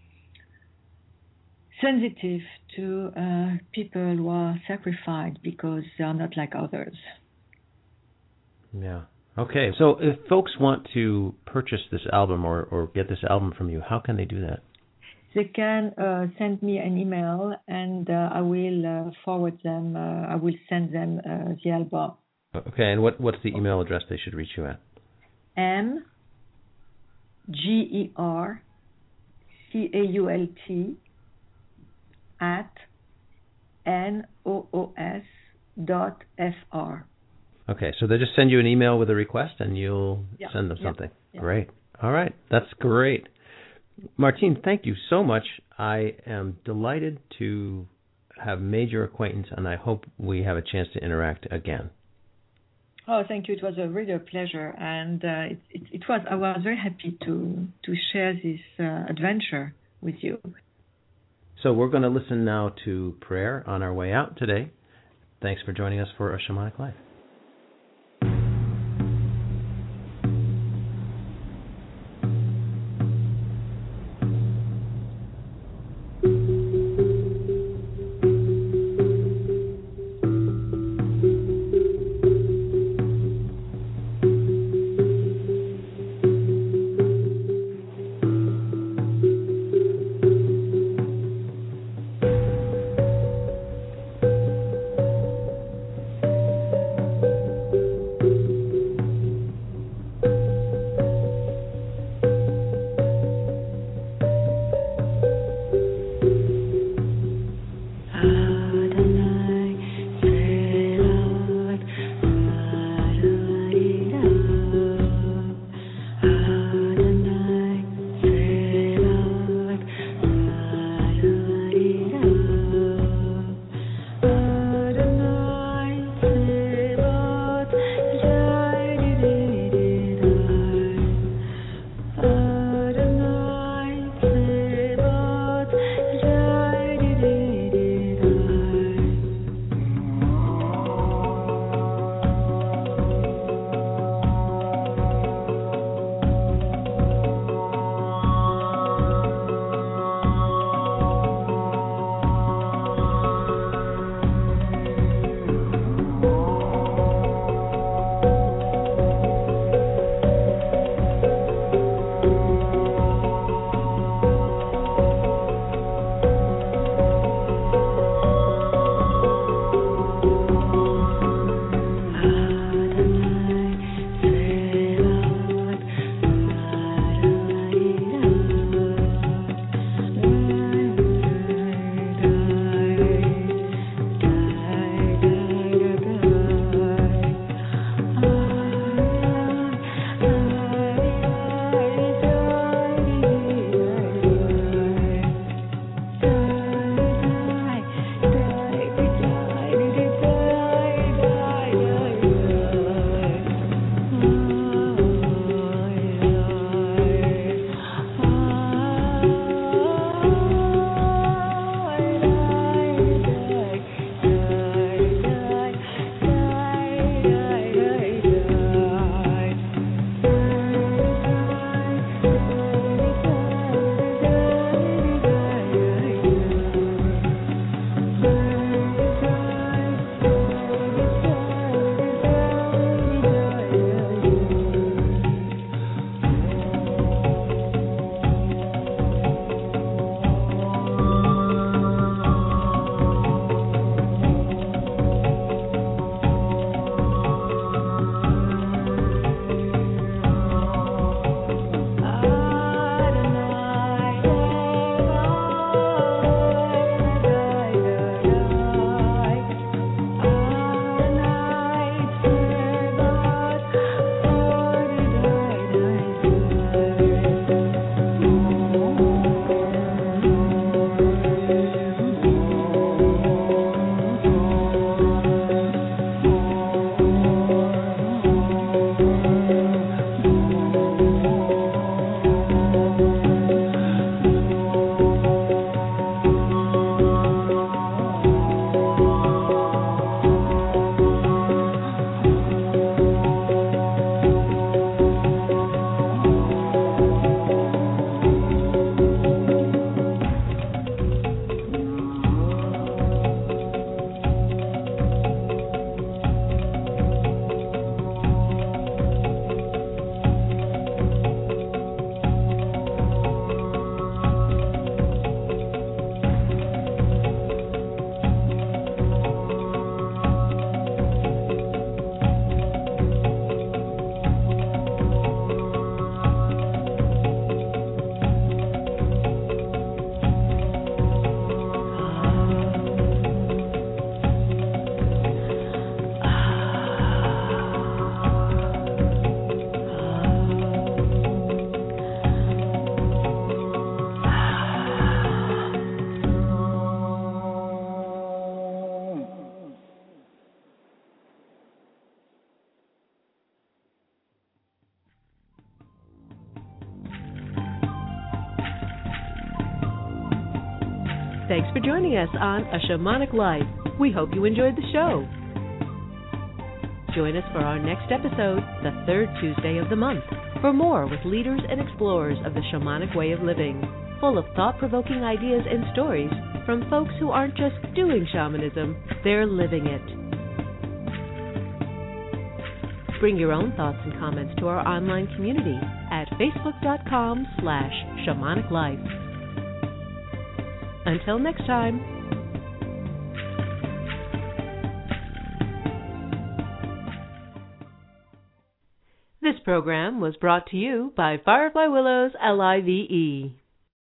sensitive to uh, people who are sacrificed because they are not like others. Yeah. Okay. So if folks want to purchase this album or, or get this album from you, how can they do that? They can uh, send me an email and uh, I will uh, forward them. Uh, I will send them uh, the album. Okay. And what, what's the email address they should reach you at? M G E R C A U L T at N O O S dot F R. Okay, so they just send you an email with a request and you'll yeah. send them something. Yeah. Great. All right, that's great. Martine, thank you so much. I am delighted to have made your acquaintance, and I hope we have a chance to interact again. Oh, thank you. It was a real pleasure, and uh, it, it, it was. I was very happy to to share this uh, adventure with you. So we're going to listen now to Prayer on our way out today. Thanks for joining us for A Shamanic Life. Thanks for joining us on A Shamanic Life. We hope you enjoyed the show. Join us for our next episode, the third Tuesday of the month, for more with leaders and explorers of the shamanic way of living, full of thought-provoking ideas and stories from folks who aren't just doing shamanism, they're living it. Bring your own thoughts and comments to our online community at facebook.com slash shamanic life. Until next time. This program was brought to you by Firefly Willows L I V E.